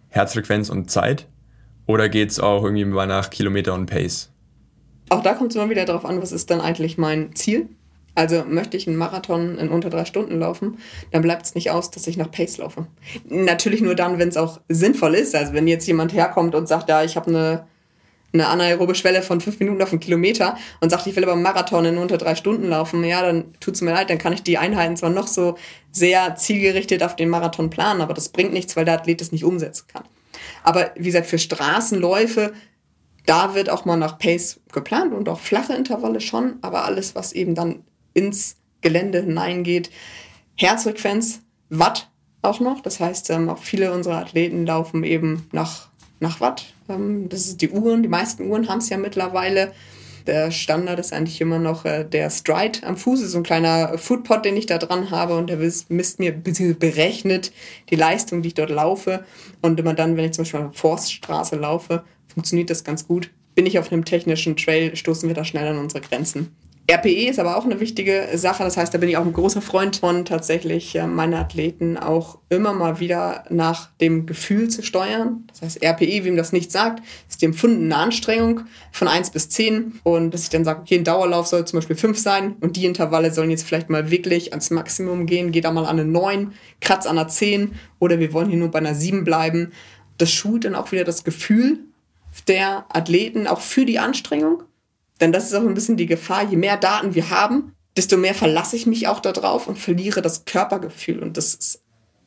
Herzfrequenz und Zeit? Oder geht es auch irgendwie mal nach Kilometer und Pace? Auch da kommt es immer wieder darauf an, was ist dann eigentlich mein Ziel? Also möchte ich einen Marathon in unter drei Stunden laufen, dann bleibt es nicht aus, dass ich nach Pace laufe. Natürlich nur dann, wenn es auch sinnvoll ist. Also wenn jetzt jemand herkommt und sagt, ja, ich habe eine, eine anaerobe Schwelle von fünf Minuten auf einen Kilometer und sagt, ich will aber einen Marathon in unter drei Stunden laufen, ja, dann tut es mir leid, dann kann ich die Einheiten zwar noch so sehr zielgerichtet auf den Marathon planen, aber das bringt nichts, weil der Athlet das nicht umsetzen kann. Aber wie gesagt, für Straßenläufe, da wird auch mal nach Pace geplant und auch flache Intervalle schon, aber alles, was eben dann ins Gelände hineingeht. Herzfrequenz, Watt auch noch. Das heißt, ähm, auch viele unserer Athleten laufen eben nach, nach Watt. Ähm, das ist die Uhren. Die meisten Uhren haben es ja mittlerweile. Der Standard ist eigentlich immer noch äh, der Stride am Fuß. Das ist so ein kleiner Footpod, den ich da dran habe und der misst mir, beziehungsweise berechnet die Leistung, die ich dort laufe. Und immer dann, wenn ich zum Beispiel auf der Forststraße laufe, funktioniert das ganz gut. Bin ich auf einem technischen Trail, stoßen wir da schnell an unsere Grenzen. R P E ist aber auch eine wichtige Sache. Das heißt, da bin ich auch ein großer Freund von, tatsächlich meine Athleten auch immer mal wieder nach dem Gefühl zu steuern. Das heißt, R P E, wem das nicht sagt, ist die empfundene Anstrengung von eins bis zehn. Und dass ich dann sage, okay, ein Dauerlauf soll zum Beispiel fünf sein und die Intervalle sollen jetzt vielleicht mal wirklich ans Maximum gehen. Geht da mal an eine neun, kratz an einer zehn oder wir wollen hier nur bei einer sieben bleiben. Das schult dann auch wieder das Gefühl der Athleten, auch für die Anstrengung. Denn das ist auch ein bisschen die Gefahr, je mehr Daten wir haben, desto mehr verlasse ich mich auch darauf und verliere das Körpergefühl. Und das ist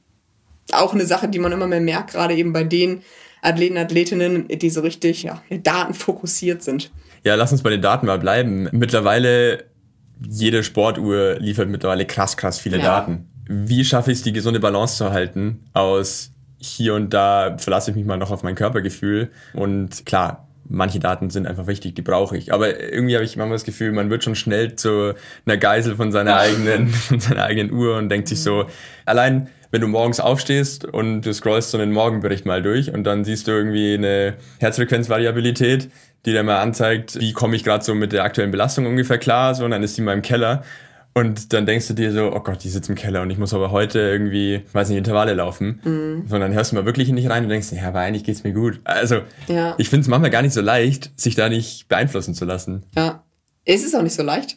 auch eine Sache, die man immer mehr merkt, gerade eben bei den Athleten, Athletinnen, die so richtig ja, datenfokussiert sind. Ja, lass uns bei den Daten mal bleiben. Mittlerweile, jede Sportuhr liefert mittlerweile krass, krass viele ja. Daten. Wie schaffe ich es, die gesunde Balance zu halten aus hier und da verlasse ich mich mal noch auf mein Körpergefühl und klar, manche Daten sind einfach wichtig, die brauche ich. Aber irgendwie habe ich manchmal das Gefühl, man wird schon schnell zu einer Geisel von seiner eigenen, von seiner eigenen Uhr und denkt sich so, allein wenn du morgens aufstehst und du scrollst so einen Morgenbericht mal durch und dann siehst du irgendwie eine Herzfrequenzvariabilität, die dir mal anzeigt, wie komme ich gerade so mit der aktuellen Belastung ungefähr klar, so, und dann ist die mal im Keller. Und dann denkst du dir so, oh Gott, die sitzt im Keller und ich muss aber heute irgendwie, weiß nicht, Intervalle laufen. Mhm. Sondern hörst du mal wirklich nicht rein und denkst, ja, aber eigentlich geht's mir gut. Also, ja. Ich finde es manchmal gar nicht so leicht, sich da nicht beeinflussen zu lassen. Ja, es ist auch nicht so leicht.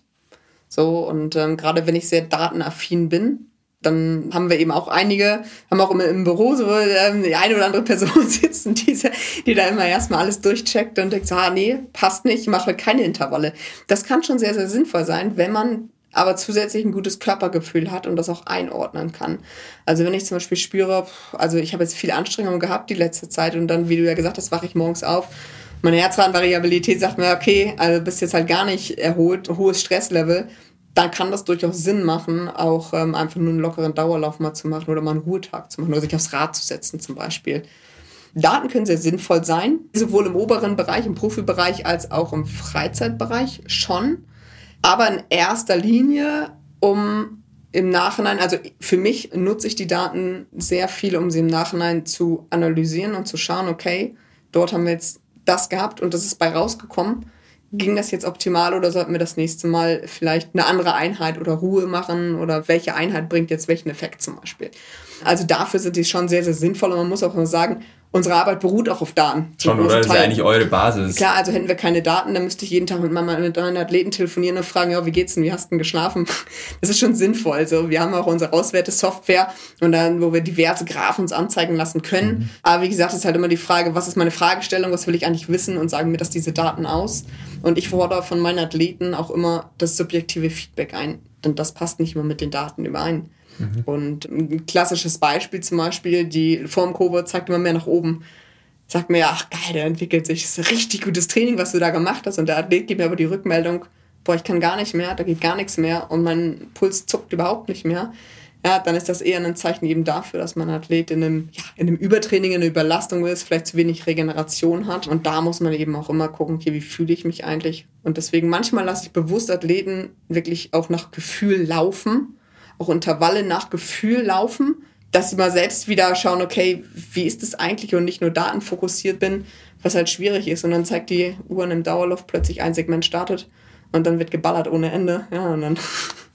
So, und ähm, gerade wenn ich sehr datenaffin bin, dann haben wir eben auch einige, haben auch immer im Büro so ähm, die eine oder andere Person sitzen, die, die da immer erstmal alles durchcheckt und denkt so, ah, nee, passt nicht, ich mache keine Intervalle. Das kann schon sehr, sehr sinnvoll sein, wenn man aber zusätzlich ein gutes Körpergefühl hat und das auch einordnen kann. Also wenn ich zum Beispiel spüre, also ich habe jetzt viel Anstrengung gehabt die letzte Zeit und dann, wie du ja gesagt hast, wache ich morgens auf. Meine Herzratenvariabilität sagt mir, okay, also bist jetzt halt gar nicht erholt, hohes Stresslevel, dann kann das durchaus Sinn machen, auch ähm, einfach nur einen lockeren Dauerlauf mal zu machen oder mal einen Ruhetag zu machen oder sich aufs Rad zu setzen zum Beispiel. Daten können sehr sinnvoll sein, sowohl im oberen Bereich, im Profibereich, als auch im Freizeitbereich schon. Aber in erster Linie, um im Nachhinein, also für mich nutze ich die Daten sehr viel, um sie im Nachhinein zu analysieren und zu schauen, okay, dort haben wir jetzt das gehabt und das ist bei rausgekommen. Ging das jetzt optimal oder sollten wir das nächste Mal vielleicht eine andere Einheit oder Ruhe machen oder welche Einheit bringt jetzt welchen Effekt zum Beispiel? Also dafür sind die schon sehr, sehr sinnvoll und man muss auch mal sagen, unsere Arbeit beruht auch auf Daten. Schon, oder? Das ist ja eigentlich eure Basis. Klar, also hätten wir keine Daten, dann müsste ich jeden Tag mit meinen, mit meinen Athleten telefonieren und fragen, ja, wie geht's denn, wie hast du denn geschlafen? Das ist schon sinnvoll. Also wir haben auch unsere Auswertesoftware und dann, wo wir diverse Graphen uns anzeigen lassen können. Mhm. Aber wie gesagt, es ist halt immer die Frage, was ist meine Fragestellung, was will ich eigentlich wissen und sagen mir das diese Daten aus? Und ich fordere von meinen Athleten auch immer das subjektive Feedback ein. Denn das passt nicht immer mit den Daten überein. Mhm. Und ein klassisches Beispiel zum Beispiel, die Formkurve zeigt immer mehr nach oben. Sagt mir, ach geil, der entwickelt sich, das ist ein richtig gutes Training, was du da gemacht hast. Und der Athlet gibt mir aber die Rückmeldung, boah, ich kann gar nicht mehr, da geht gar nichts mehr und mein Puls zuckt überhaupt nicht mehr. Ja, dann ist das eher ein Zeichen eben dafür, dass mein Athlet in einem, ja, in einem Übertraining, in einer Überlastung ist, vielleicht zu wenig Regeneration hat. Und da muss man eben auch immer gucken, okay, wie fühle ich mich eigentlich? Und deswegen manchmal lasse ich bewusst Athleten wirklich auch nach Gefühl laufen, auch Intervalle nach Gefühl laufen, dass sie mal selbst wieder schauen, okay, wie ist das eigentlich und nicht nur datenfokussiert bin, was halt schwierig ist. Und dann zeigt die Uhr in einem Dauerlauf plötzlich ein Segment startet und dann wird geballert ohne Ende. Ja, und dann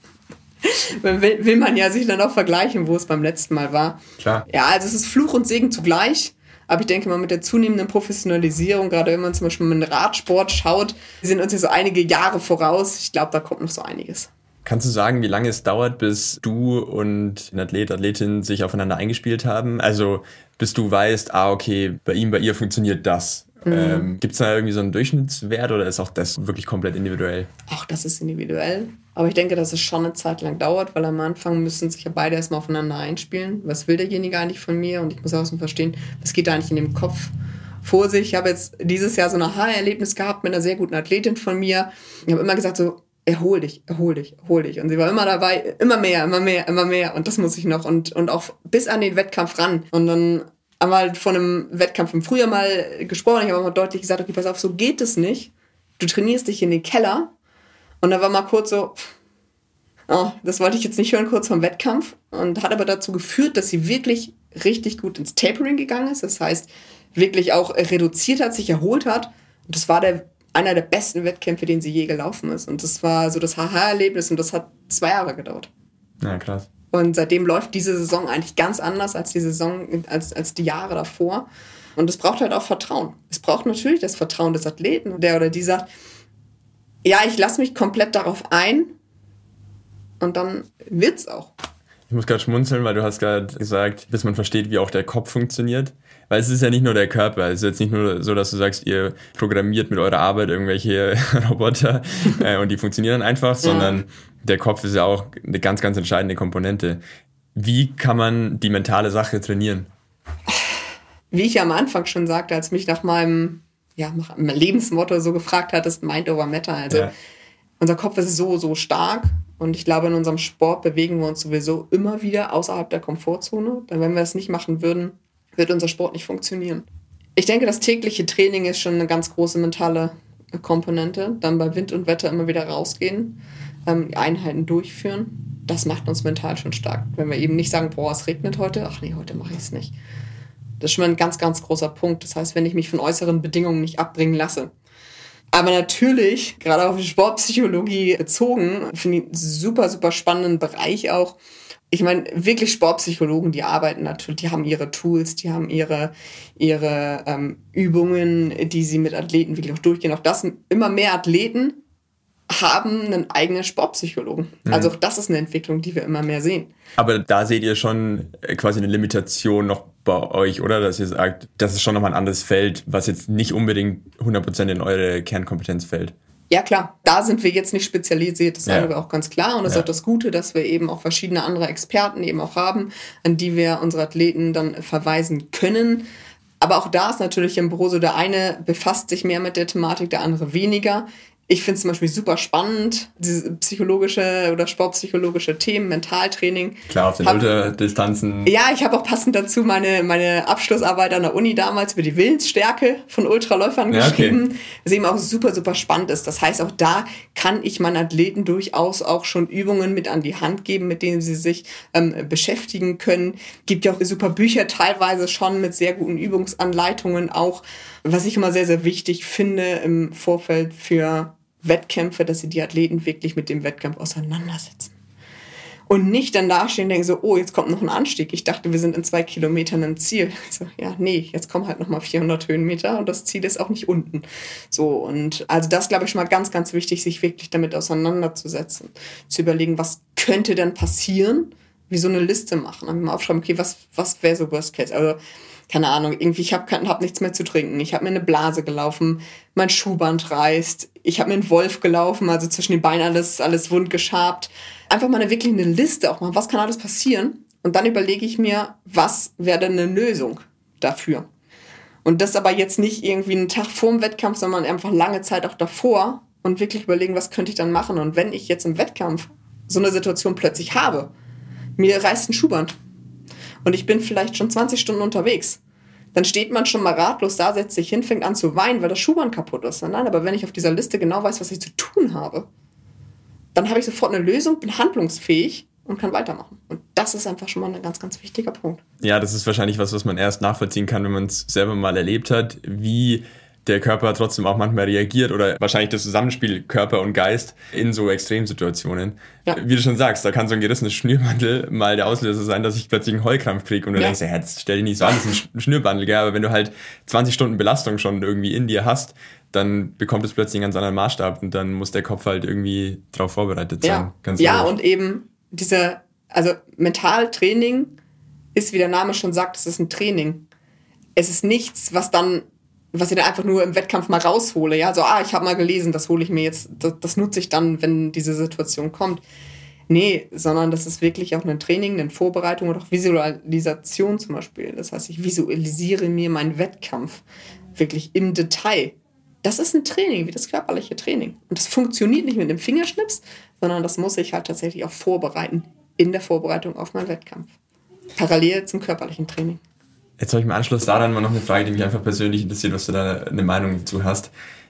will, will man ja sich dann auch vergleichen, wo es beim letzten Mal war. Klar. Ja, also es ist Fluch und Segen zugleich. Aber ich denke mal, mit der zunehmenden Professionalisierung, gerade wenn man zum Beispiel mit dem Radsport schaut, sind uns ja so einige Jahre voraus. Ich glaube, da kommt noch so einiges. Kannst du sagen, wie lange es dauert, bis du und ein Athlet, Athletin sich aufeinander eingespielt haben? Also bis du weißt, ah okay, bei ihm, bei ihr funktioniert das. Mhm. Ähm, gibt es da irgendwie so einen Durchschnittswert oder ist auch das wirklich komplett individuell? Auch das ist individuell. Aber ich denke, dass es schon eine Zeit lang dauert, weil am Anfang müssen sich ja beide erstmal aufeinander einspielen. Was will derjenige eigentlich von mir? Und ich muss auch so verstehen, was geht da eigentlich in dem Kopf vor sich? Ich habe jetzt dieses Jahr so ein Aha-Erlebnis gehabt mit einer sehr guten Athletin von mir. Ich habe immer gesagt so, erhol dich, erhol dich, erhol dich. Und sie war immer dabei, immer mehr, immer mehr, immer mehr. Und das muss ich noch. Und, und auch bis an den Wettkampf ran. Und dann haben wir halt von einem Wettkampf im Frühjahr mal gesprochen. Ich habe mal deutlich gesagt, okay, pass auf, so geht es nicht. Du trainierst dich in den Keller. Und da war mal kurz so, oh, das wollte ich jetzt nicht hören, kurz vorm Wettkampf. Und hat aber dazu geführt, dass sie wirklich richtig gut ins Tapering gegangen ist. Das heißt, wirklich auch reduziert hat, sich erholt hat. Und das war der einer der besten Wettkämpfe, den sie je gelaufen ist. Und das war so das Aha-Erlebnis und das hat zwei Jahre gedauert. Ja, krass. Und seitdem läuft diese Saison eigentlich ganz anders als die Saison, als, als die Jahre davor. Und es braucht halt auch Vertrauen. Es braucht natürlich das Vertrauen des Athleten, der oder die sagt, ja, ich lasse mich komplett darauf ein und dann wird's auch. Ich muss gerade schmunzeln, weil du hast gerade gesagt, bis man versteht, wie auch der Kopf funktioniert. Weil es ist ja nicht nur der Körper. Es ist jetzt nicht nur so, dass du sagst, ihr programmiert mit eurer Arbeit irgendwelche Roboter äh, und die funktionieren dann einfach, sondern ja. Der Kopf ist ja auch eine ganz, ganz entscheidende Komponente. Wie kann man die mentale Sache trainieren? Wie ich ja am Anfang schon sagte, als mich nach meinem, ja, nach meinem Lebensmotto so gefragt hattest, Mind over Matter. Also ja. Unser Kopf ist so, so stark. Und ich glaube, in unserem Sport bewegen wir uns sowieso immer wieder außerhalb der Komfortzone. Denn wenn wir es nicht machen würden, wird unser Sport nicht funktionieren. Ich denke, das tägliche Training ist schon eine ganz große mentale Komponente. Dann bei Wind und Wetter immer wieder rausgehen, ähm, die Einheiten durchführen. Das macht uns mental schon stark. Wenn wir eben nicht sagen, boah, es regnet heute. Ach nee, heute mache ich es nicht. Das ist schon mal ein ganz, ganz großer Punkt. Das heißt, wenn ich mich von äußeren Bedingungen nicht abbringen lasse. Aber natürlich, gerade auf die Sportpsychologie bezogen, finde ich einen super, super spannenden Bereich auch. Ich meine, wirklich Sportpsychologen, die arbeiten natürlich, die haben ihre Tools, die haben ihre, ihre ähm, Übungen, die sie mit Athleten wirklich auch durchgehen. Auch das, immer mehr Athleten haben einen eigenen Sportpsychologen. Mhm. Also auch das ist eine Entwicklung, die wir immer mehr sehen. Aber da seht ihr schon quasi eine Limitation noch bei euch, oder? Dass ihr sagt, das ist schon nochmal ein anderes Feld, was jetzt nicht unbedingt hundert Prozent in eure Kernkompetenz fällt. Ja klar, da sind wir jetzt nicht spezialisiert, das sagen ja. wir auch ganz klar. Und das ja. ist auch das Gute, dass wir eben auch verschiedene andere Experten eben auch haben, an die wir unsere Athleten dann verweisen können. Aber auch da ist natürlich im Büro so, der eine befasst sich mehr mit der Thematik, der andere weniger. Ich finde es zum Beispiel super spannend, diese psychologische oder sportpsychologische Themen, Mentaltraining. Klar, auf den hab, Ultradistanzen. Ja, ich habe auch passend dazu meine, meine Abschlussarbeit an der Uni damals über die Willensstärke von Ultraläufern ja, geschrieben, okay. Was eben auch super, super spannend ist. Das heißt, auch da kann ich meinen Athleten durchaus auch schon Übungen mit an die Hand geben, mit denen sie sich ähm, beschäftigen können. Gibt ja auch super Bücher teilweise schon mit sehr guten Übungsanleitungen auch. Was ich immer sehr, sehr wichtig finde im Vorfeld für Wettkämpfe, dass sie die Athleten wirklich mit dem Wettkampf auseinandersetzen. Und nicht dann dastehen und denken so, oh, jetzt kommt noch ein Anstieg. Ich dachte, wir sind in zwei Kilometern im Ziel. So, ja, nee, jetzt kommen halt nochmal vierhundert Höhenmeter und das Ziel ist auch nicht unten. So, und also das, glaube ich, schon mal ganz, ganz wichtig, sich wirklich damit auseinanderzusetzen. Zu überlegen, was könnte denn passieren? Wie so eine Liste machen. Dann mal aufschreiben, okay, was, was wäre so Worst Case? Also, keine Ahnung, irgendwie, ich habe hab nichts mehr zu trinken. Ich habe mir eine Blase gelaufen, mein Schuhband reißt, ich habe mir einen Wolf gelaufen, also zwischen den Beinen alles, alles wund geschabt. Einfach mal eine, wirklich eine Liste auch machen, was kann alles passieren? Und dann überlege ich mir, was wäre denn eine Lösung dafür? Und das aber jetzt nicht irgendwie einen Tag vor dem Wettkampf, sondern einfach lange Zeit auch davor und wirklich überlegen, was könnte ich dann machen? Und wenn ich jetzt im Wettkampf so eine Situation plötzlich habe, mir reißt ein Schuhband, und ich bin vielleicht schon zwanzig Stunden unterwegs, dann steht man schon mal ratlos da, setzt sich hin, fängt an zu weinen, weil das Schuhband kaputt ist. Nein, aber wenn ich auf dieser Liste genau weiß, was ich zu tun habe, dann habe ich sofort eine Lösung, bin handlungsfähig und kann weitermachen. Und das ist einfach schon mal ein ganz, ganz wichtiger Punkt. Ja, das ist wahrscheinlich was, was man erst nachvollziehen kann, wenn man es selber mal erlebt hat, wie der Körper trotzdem auch manchmal reagiert oder wahrscheinlich das Zusammenspiel Körper und Geist in so Extremsituationen. Ja. Wie du schon sagst, da kann so ein gerissenes Schnürbandel mal der Auslöser sein, dass ich plötzlich einen Heulkrampf kriege und du ja. denkst, ja, jetzt stell dich nicht so an, das ist ein Schnürbandel, gell? Aber wenn du halt zwanzig Stunden Belastung schon irgendwie in dir hast, dann bekommt es plötzlich einen ganz anderen Maßstab und dann muss der Kopf halt irgendwie darauf vorbereitet sein. Ja, ganz ja und eben dieser, also Mentaltraining ist, wie der Name schon sagt, es ist ein Training. Es ist nichts, was dann was ich dann einfach nur im Wettkampf mal raushole. Ja, so, ah, ich habe mal gelesen, das hole ich mir jetzt, das, das nutze ich dann, wenn diese Situation kommt. Nee, sondern das ist wirklich auch ein Training, eine Vorbereitung und auch Visualisation zum Beispiel. Das heißt, ich visualisiere mir meinen Wettkampf wirklich im Detail. Das ist ein Training, wie das körperliche Training. Und das funktioniert nicht mit dem Fingerschnips, sondern das muss ich halt tatsächlich auch vorbereiten, in der Vorbereitung auf meinen Wettkampf. Parallel zum körperlichen Training. Jetzt habe ich im Anschluss daran mal noch eine Frage, die mich einfach persönlich interessiert, was du da eine Meinung dazu hast.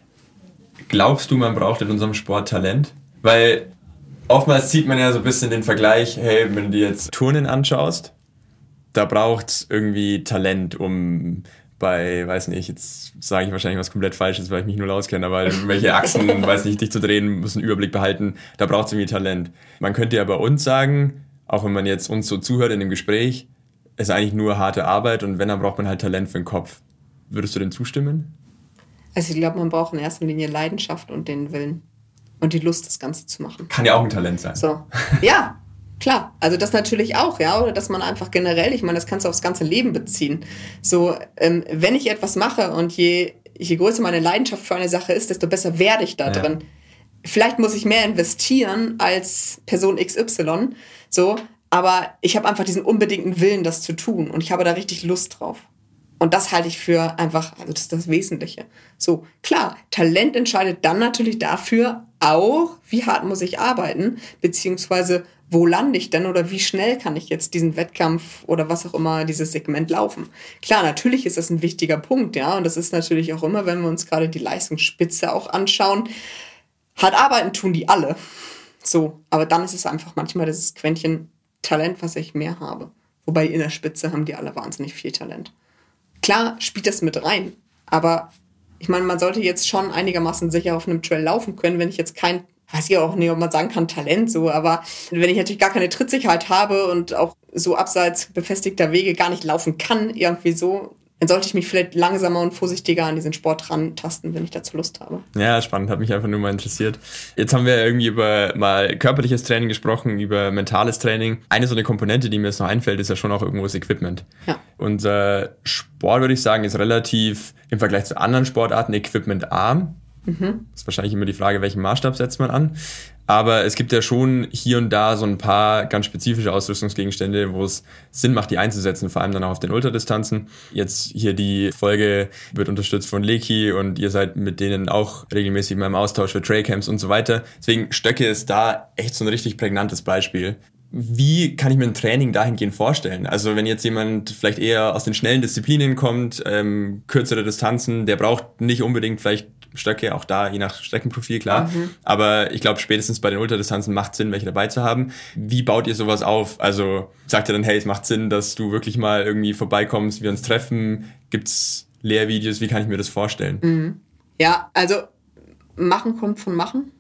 Glaubst du, man braucht in unserem Sport Talent? Weil oftmals zieht man ja so ein bisschen den Vergleich, hey, wenn du jetzt Turnen anschaust, da braucht es irgendwie Talent, um bei, weiß nicht, jetzt sage ich wahrscheinlich was komplett Falsches, weil ich mich nur auskenne, aber welche Achsen, weiß nicht, dich zu drehen, muss einen Überblick behalten, da braucht es irgendwie Talent. Man könnte ja bei uns sagen, auch wenn man jetzt uns so zuhört in dem Gespräch, ist eigentlich nur harte Arbeit und wenn, dann braucht man halt Talent für den Kopf. Würdest du denn zustimmen? Also ich glaube, man braucht in erster Linie Leidenschaft und den Willen und die Lust, das Ganze zu machen. Kann ja auch ein Talent sein. So, ja, klar. Also das natürlich auch, ja, oder dass man einfach generell, ich meine, das kannst du aufs ganze Leben beziehen. So, ähm, wenn ich etwas mache und je, je größer meine Leidenschaft für eine Sache ist, desto besser werde ich da ja. drin. Vielleicht muss ich mehr investieren als Person X Y, so, aber ich habe einfach diesen unbedingten Willen, das zu tun. Und ich habe da richtig Lust drauf. Und das halte ich für einfach, also das ist das Wesentliche. So, klar, Talent entscheidet dann natürlich dafür auch, wie hart muss ich arbeiten, beziehungsweise wo lande ich denn oder wie schnell kann ich jetzt diesen Wettkampf oder was auch immer, dieses Segment laufen. Klar, natürlich ist das ein wichtiger Punkt, ja. Und das ist natürlich auch immer, wenn wir uns gerade die Leistungsspitze auch anschauen, hart arbeiten tun die alle. So, aber dann ist es einfach manchmal dieses Quäntchen Talent, was ich mehr habe. Wobei in der Spitze haben die alle wahnsinnig viel Talent. Klar spielt das mit rein, aber ich meine, man sollte jetzt schon einigermaßen sicher auf einem Trail laufen können, wenn ich jetzt kein, weiß ich auch nicht, ob man sagen kann, Talent so, aber wenn ich natürlich gar keine Trittsicherheit habe und auch so abseits befestigter Wege gar nicht laufen kann, irgendwie so, dann sollte ich mich vielleicht langsamer und vorsichtiger an diesen Sport rantasten, wenn ich dazu Lust habe. Ja, spannend, hat mich einfach nur mal interessiert. Jetzt haben wir irgendwie über mal körperliches Training gesprochen, über mentales Training. Eine so eine Komponente, die mir jetzt noch einfällt, ist ja schon auch irgendwo das Equipment. Ja. Unser Sport, würde ich sagen, ist relativ im Vergleich zu anderen Sportarten equipmentarm. Mhm. Das ist wahrscheinlich immer die Frage, welchen Maßstab setzt man an. Aber es gibt ja schon hier und da so ein paar ganz spezifische Ausrüstungsgegenstände, wo es Sinn macht, die einzusetzen, vor allem dann auch auf den Ultradistanzen. Jetzt hier die Folge wird unterstützt von Leki und ihr seid mit denen auch regelmäßig mal im Austausch für Trailcamps und so weiter. Deswegen Stöcke ist da echt so ein richtig prägnantes Beispiel. Wie kann ich mir ein Training dahingehend vorstellen? Also wenn jetzt jemand vielleicht eher aus den schnellen Disziplinen kommt, ähm, kürzere Distanzen, der braucht nicht unbedingt vielleicht Stöcke, auch da je nach Streckenprofil, klar. Mhm. Aber ich glaube, spätestens bei den Ultradistanzen macht es Sinn, welche dabei zu haben. Wie baut ihr sowas auf? Also sagt ihr dann, hey, es macht Sinn, dass du wirklich mal irgendwie vorbeikommst, wir uns treffen? Gibt's Lehrvideos? Wie kann ich mir das vorstellen? Mhm. Ja, also machen kommt von machen.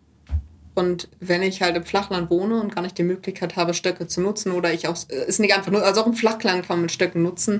Und wenn ich halt im Flachland wohne und gar nicht die Möglichkeit habe, Stöcke zu nutzen oder ich auch, ist nicht einfach nur, also auch im Flachland kann man mit Stöcken nutzen,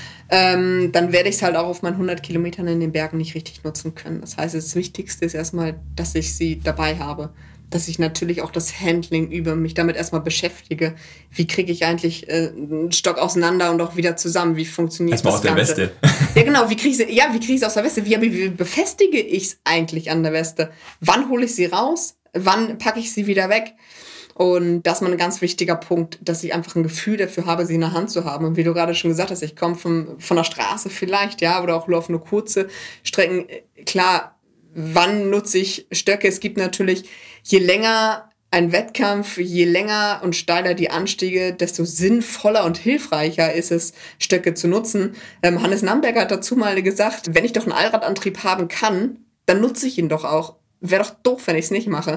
ähm, dann werde ich es halt auch auf meinen hundert Kilometern in den Bergen nicht richtig nutzen können. Das heißt, das Wichtigste ist erstmal, dass ich sie dabei habe. Dass ich natürlich auch das Handling übe, mich damit erstmal beschäftige. Wie kriege ich eigentlich äh, einen Stock auseinander und auch wieder zusammen? Wie funktioniert erstmal das Ganze? Aus der Weste. Ja, genau. Wie kriege ich sie, ja, wie kriege ich sie aus der Weste? Wie, wie befestige ich es eigentlich an der Weste? Wann hole ich sie raus? Wann packe ich sie wieder weg? Und das ist mal ein ganz wichtiger Punkt, dass ich einfach ein Gefühl dafür habe, sie in der Hand zu haben. Und wie du gerade schon gesagt hast, ich komme vom, von der Straße vielleicht, ja, oder auch laufe nur kurze Strecken. Klar, wann nutze ich Stöcke? Es gibt natürlich, je länger ein Wettkampf, je länger und steiler die Anstiege, desto sinnvoller und hilfreicher ist es, Stöcke zu nutzen. Ähm, Hannes Namberger hat dazu mal gesagt, wenn ich doch einen Allradantrieb haben kann, dann nutze ich ihn doch auch. Wäre doch doof, wenn ich es nicht mache.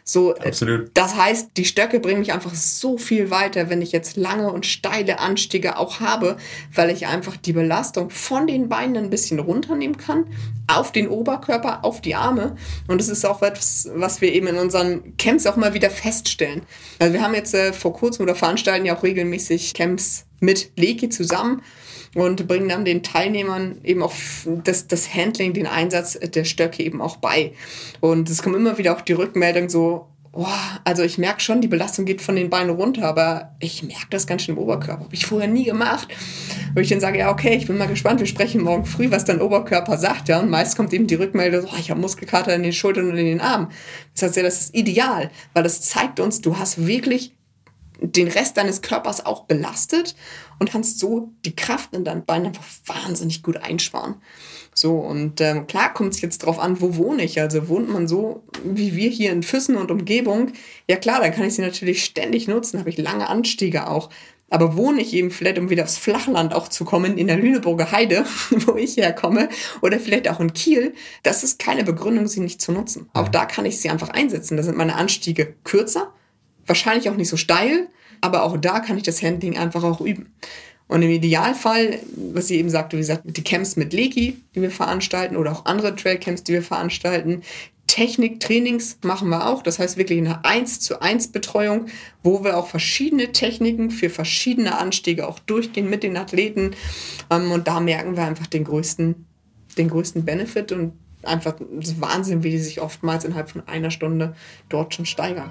So, Absolut. Das heißt, die Stöcke bringen mich einfach so viel weiter, wenn ich jetzt lange und steile Anstiege auch habe, weil ich einfach die Belastung von den Beinen ein bisschen runternehmen kann, auf den Oberkörper, auf die Arme. Und das ist auch etwas, was wir eben in unseren Camps auch mal wieder feststellen. Also wir haben jetzt äh, vor kurzem oder veranstalten ja auch regelmäßig Camps mit Leki zusammen und bringen dann den Teilnehmern eben auch das, das Handling, den Einsatz der Stöcke eben auch bei. Und es kommt immer wieder auch die Rückmeldung so, oh, also ich merke schon, die Belastung geht von den Beinen runter, aber ich merke das ganz schön im Oberkörper. Habe ich vorher nie gemacht. Wo ich dann sage, ja okay, ich bin mal gespannt, wir sprechen morgen früh, was dein Oberkörper sagt. Ja, und meist kommt eben die Rückmeldung, so, oh, ich habe Muskelkater in den Schultern und in den Armen. Das heißt ja, das ist ideal, weil das zeigt uns, du hast wirklich den Rest deines Körpers auch belastet und kannst so die Kraft in deinen Beinen einfach wahnsinnig gut einsparen. So, und ähm, klar kommt es jetzt drauf an, wo wohne ich. Also wohnt man so wie wir hier in Füssen und Umgebung, ja klar, dann kann ich sie natürlich ständig nutzen, habe ich lange Anstiege auch. Aber wohne ich eben vielleicht, um wieder aufs Flachland auch zu kommen, in der Lüneburger Heide, wo ich herkomme, oder vielleicht auch in Kiel, das ist keine Begründung, sie nicht zu nutzen. Auch da kann ich sie einfach einsetzen. Da sind meine Anstiege kürzer, wahrscheinlich auch nicht so steil, aber auch da kann ich das Handling einfach auch üben. Und im Idealfall, was ich eben sagte, wie gesagt, die Camps mit Leki, die wir veranstalten, oder auch andere Trailcamps, die wir veranstalten, Techniktrainings machen wir auch. Das heißt wirklich eine eins zu eins Betreuung, wo wir auch verschiedene Techniken für verschiedene Anstiege auch durchgehen mit den Athleten. Und da merken wir einfach den größten, den größten Benefit und einfach das Wahnsinn, wie die sich oftmals innerhalb von einer Stunde dort schon steigern.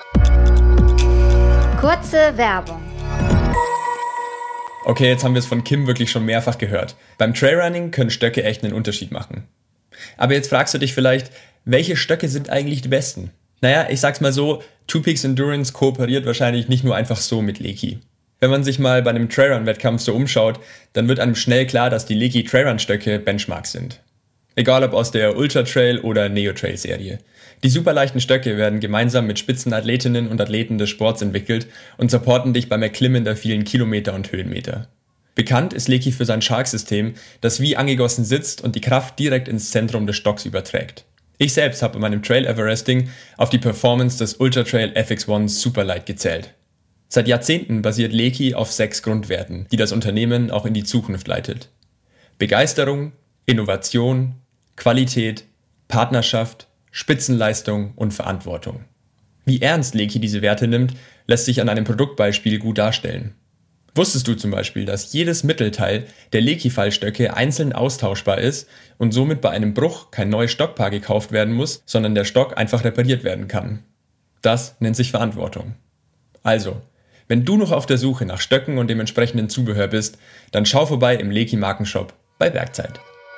Kurze Werbung. Okay, jetzt haben wir es von Kim wirklich schon mehrfach gehört. Beim Trailrunning können Stöcke echt einen Unterschied machen. Aber jetzt fragst du dich vielleicht, welche Stöcke sind eigentlich die besten? Naja, ich sag's mal so, Two Peaks Endurance kooperiert wahrscheinlich nicht nur einfach so mit Leki. Wenn man sich mal bei einem Trailrun-Wettkampf so umschaut, dann wird einem schnell klar, dass die Leki Trailrun-Stöcke Benchmark sind. Egal ob aus der Ultra Trail oder Neo Trail Serie. Die superleichten Stöcke werden gemeinsam mit Spitzenathletinnen und Athleten des Sports entwickelt und supporten dich beim Erklimmen der vielen Kilometer und Höhenmeter. Bekannt ist Leki für sein Shark-System, das wie angegossen sitzt und die Kraft direkt ins Zentrum des Stocks überträgt. Ich selbst habe bei meinem Trail Everesting auf die Performance des Ultra Trail F X eins Superlight gezählt. Seit Jahrzehnten basiert Leki auf sechs Grundwerten, die das Unternehmen auch in die Zukunft leitet. Begeisterung, Innovation, Qualität, Partnerschaft, Spitzenleistung und Verantwortung. Wie ernst Leki diese Werte nimmt, lässt sich an einem Produktbeispiel gut darstellen. Wusstest du zum Beispiel, dass jedes Mittelteil der Leki-Fallstöcke einzeln austauschbar ist und somit bei einem Bruch kein neues Stockpaar gekauft werden muss, sondern der Stock einfach repariert werden kann? Das nennt sich Verantwortung. Also, wenn du noch auf der Suche nach Stöcken und dem entsprechenden Zubehör bist, dann schau vorbei im Leki-Markenshop bei Bergzeit.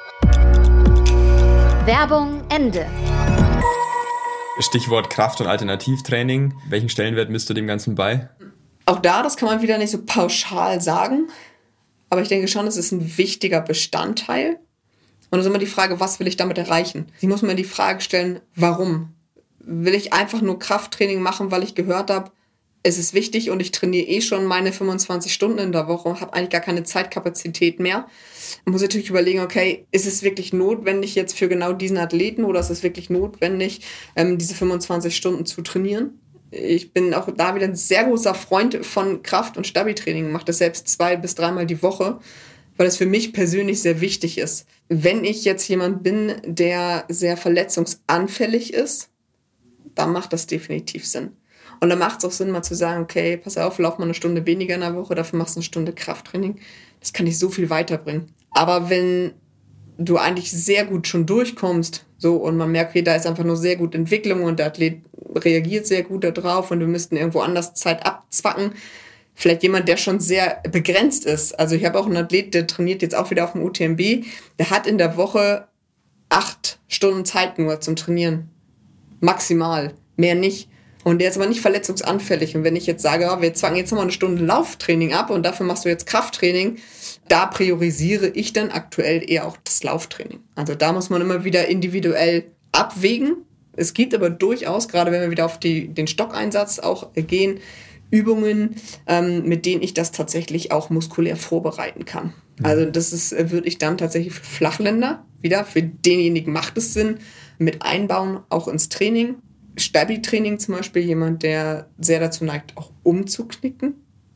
Werbung Ende. Stichwort Kraft- und Alternativtraining. Welchen Stellenwert misst du dem Ganzen bei? Auch da, das kann man wieder nicht so pauschal sagen, aber ich denke schon, es ist ein wichtiger Bestandteil. Und es ist immer die Frage, was will ich damit erreichen? Ich muss mir die Frage stellen, warum? Will ich einfach nur Krafttraining machen, weil ich gehört habe, es ist wichtig und ich trainiere eh schon meine fünfundzwanzig Stunden in der Woche und habe eigentlich gar keine Zeitkapazität mehr. Man muss natürlich überlegen, okay, ist es wirklich notwendig jetzt für genau diesen Athleten oder ist es wirklich notwendig, ähm, diese fünfundzwanzig Stunden zu trainieren? Ich bin auch da wieder ein sehr großer Freund von Kraft- und Stabi-Training, mache das selbst zwei bis dreimal die Woche, weil es für mich persönlich sehr wichtig ist. Wenn ich jetzt jemand bin, der sehr verletzungsanfällig ist, dann macht das definitiv Sinn. Und dann macht es auch Sinn, mal zu sagen, okay, pass auf, lauf mal eine Stunde weniger in der Woche, dafür machst du eine Stunde Krafttraining. Das kann dich so viel weiterbringen. Aber wenn du eigentlich sehr gut schon durchkommst, so, und man merkt, okay, da ist einfach nur sehr gut Entwicklung und der Athlet reagiert sehr gut darauf und wir müssten irgendwo anders Zeit abzwacken. Vielleicht jemand, der schon sehr begrenzt ist. Also ich habe auch einen Athlet, der trainiert jetzt auch wieder auf dem U T M B, der hat in der Woche acht Stunden Zeit nur zum Trainieren. Maximal. Mehr nicht. Und der ist aber nicht verletzungsanfällig. Und wenn ich jetzt sage, oh, wir zwangen jetzt nochmal eine Stunde Lauftraining ab und dafür machst du jetzt Krafttraining, da priorisiere ich dann aktuell eher auch das Lauftraining. Also da muss man immer wieder individuell abwägen. Es gibt aber durchaus, gerade wenn wir wieder auf die, den Stockeinsatz auch gehen, Übungen, ähm, mit denen ich das tatsächlich auch muskulär vorbereiten kann. Also das ist, würde ich dann tatsächlich für Flachländer, wieder für denjenigen macht es Sinn, mit einbauen, auch ins Training. Stabi-Training zum Beispiel jemand, der sehr dazu neigt, auch umzuknicken.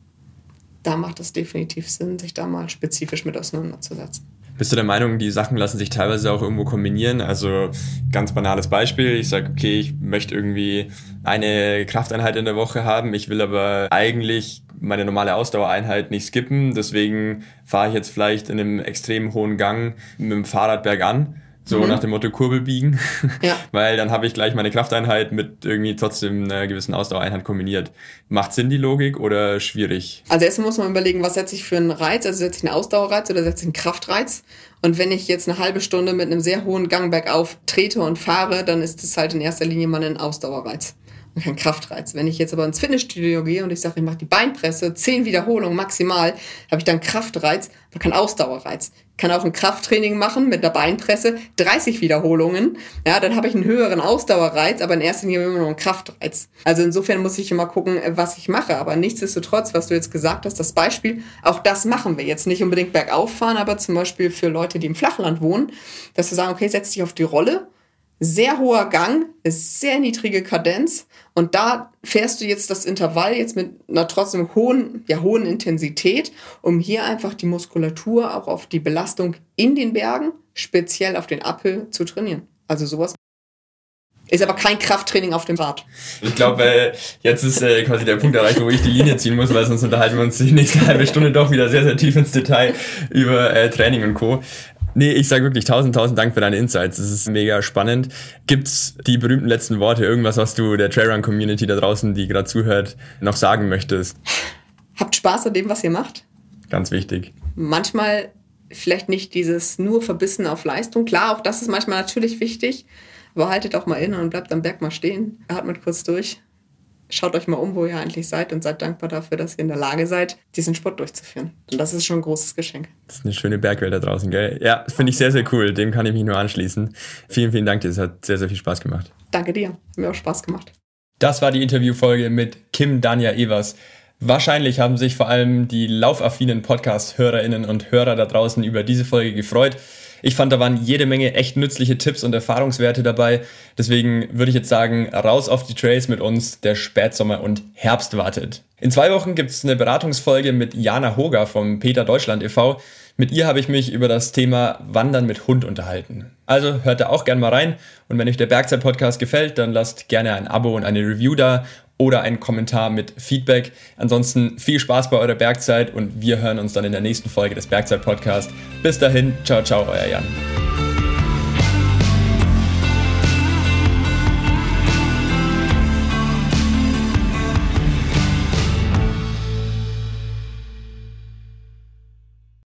Da macht es definitiv Sinn, sich da mal spezifisch mit auseinanderzusetzen. Bist du der Meinung, die Sachen lassen sich teilweise auch irgendwo kombinieren? Also ganz banales Beispiel, ich sage, okay, ich möchte irgendwie eine Krafteinheit in der Woche haben, ich will aber eigentlich meine normale Ausdauereinheit nicht skippen, deswegen fahre ich jetzt vielleicht in einem extrem hohen Gang mit dem Fahrrad bergan. So mhm. nach dem Motto Kurbel biegen, ja. Weil dann habe ich gleich meine Krafteinheit mit irgendwie trotzdem einer gewissen Ausdauereinheit kombiniert. Macht Sinn die Logik oder schwierig? Also erstmal muss man überlegen, was setze ich für einen Reiz? Also setze ich einen Ausdauerreiz oder setze ich einen Kraftreiz? Und wenn ich jetzt eine halbe Stunde mit einem sehr hohen Gang bergauf trete und fahre, dann ist das halt in erster Linie mal ein Ausdauerreiz und kein Kraftreiz. Wenn ich jetzt aber ins Fitnessstudio gehe und ich sage, ich mache die Beinpresse, zehn Wiederholungen maximal, habe ich dann Kraftreiz, aber keinen Ausdauerreiz. Ich kann auch ein Krafttraining machen mit der Beinpresse, dreißig Wiederholungen, ja, dann habe ich einen höheren Ausdauerreiz, aber in erster Linie immer noch einen Kraftreiz. Also insofern muss ich immer gucken, was ich mache, aber nichtsdestotrotz, was du jetzt gesagt hast, das Beispiel, auch das machen wir jetzt nicht unbedingt bergauf fahren, aber zum Beispiel für Leute, die im Flachland wohnen, dass wir sagen, okay, setz dich auf die Rolle, sehr hoher Gang, sehr niedrige Kadenz und da fährst du jetzt das Intervall jetzt mit einer trotzdem hohen, ja, hohen Intensität, um hier einfach die Muskulatur auch auf die Belastung in den Bergen, speziell auf den Uphill, zu trainieren. Also sowas ist aber kein Krafttraining auf dem Rad. Ich glaube, äh, jetzt ist äh, quasi der Punkt erreicht, wo ich die Linie ziehen muss, weil sonst unterhalten wir uns die nächste halbe Stunde doch wieder sehr, sehr tief ins Detail über äh, Training und Co. Nee, ich sage wirklich tausend, tausend Dank für deine Insights. Das ist mega spannend. Gibt's die berühmten letzten Worte, irgendwas, was du der Trailrun-Community da draußen, die gerade zuhört, noch sagen möchtest? Habt Spaß an dem, was ihr macht. Ganz wichtig. Manchmal vielleicht nicht dieses nur Verbissen auf Leistung. Klar, auch das ist manchmal natürlich wichtig, aber haltet auch mal inne und bleibt am Berg mal stehen. Atmet kurz durch. Schaut euch mal um, wo ihr eigentlich seid und seid dankbar dafür, dass ihr in der Lage seid, diesen Sport durchzuführen. Und das ist schon ein großes Geschenk. Das ist eine schöne Bergwelt da draußen, gell? Ja, finde ich sehr, sehr cool. Dem kann ich mich nur anschließen. Vielen, vielen Dank dir. Es hat sehr, sehr viel Spaß gemacht. Danke dir. Hat mir auch Spaß gemacht. Das war die Interviewfolge mit Kim Dania Evers. Wahrscheinlich haben sich vor allem die laufaffinen Podcast-HörerInnen und Hörer da draußen über diese Folge gefreut. Ich fand, da waren jede Menge echt nützliche Tipps und Erfahrungswerte dabei. Deswegen würde ich jetzt sagen, raus auf die Trails mit uns, der Spätsommer und Herbst wartet. In zwei Wochen gibt es eine Beratungsfolge mit Jana Hoger vom Peter Deutschland e V. Mit ihr habe ich mich über das Thema Wandern mit Hund unterhalten. Also hört da auch gerne mal rein. Und wenn euch der Bergzeit-Podcast gefällt, dann lasst gerne ein Abo und eine Review da oder einen Kommentar mit Feedback. Ansonsten viel Spaß bei eurer Bergzeit und wir hören uns dann in der nächsten Folge des Bergzeit-Podcasts. Bis dahin, ciao, ciao, euer Jan.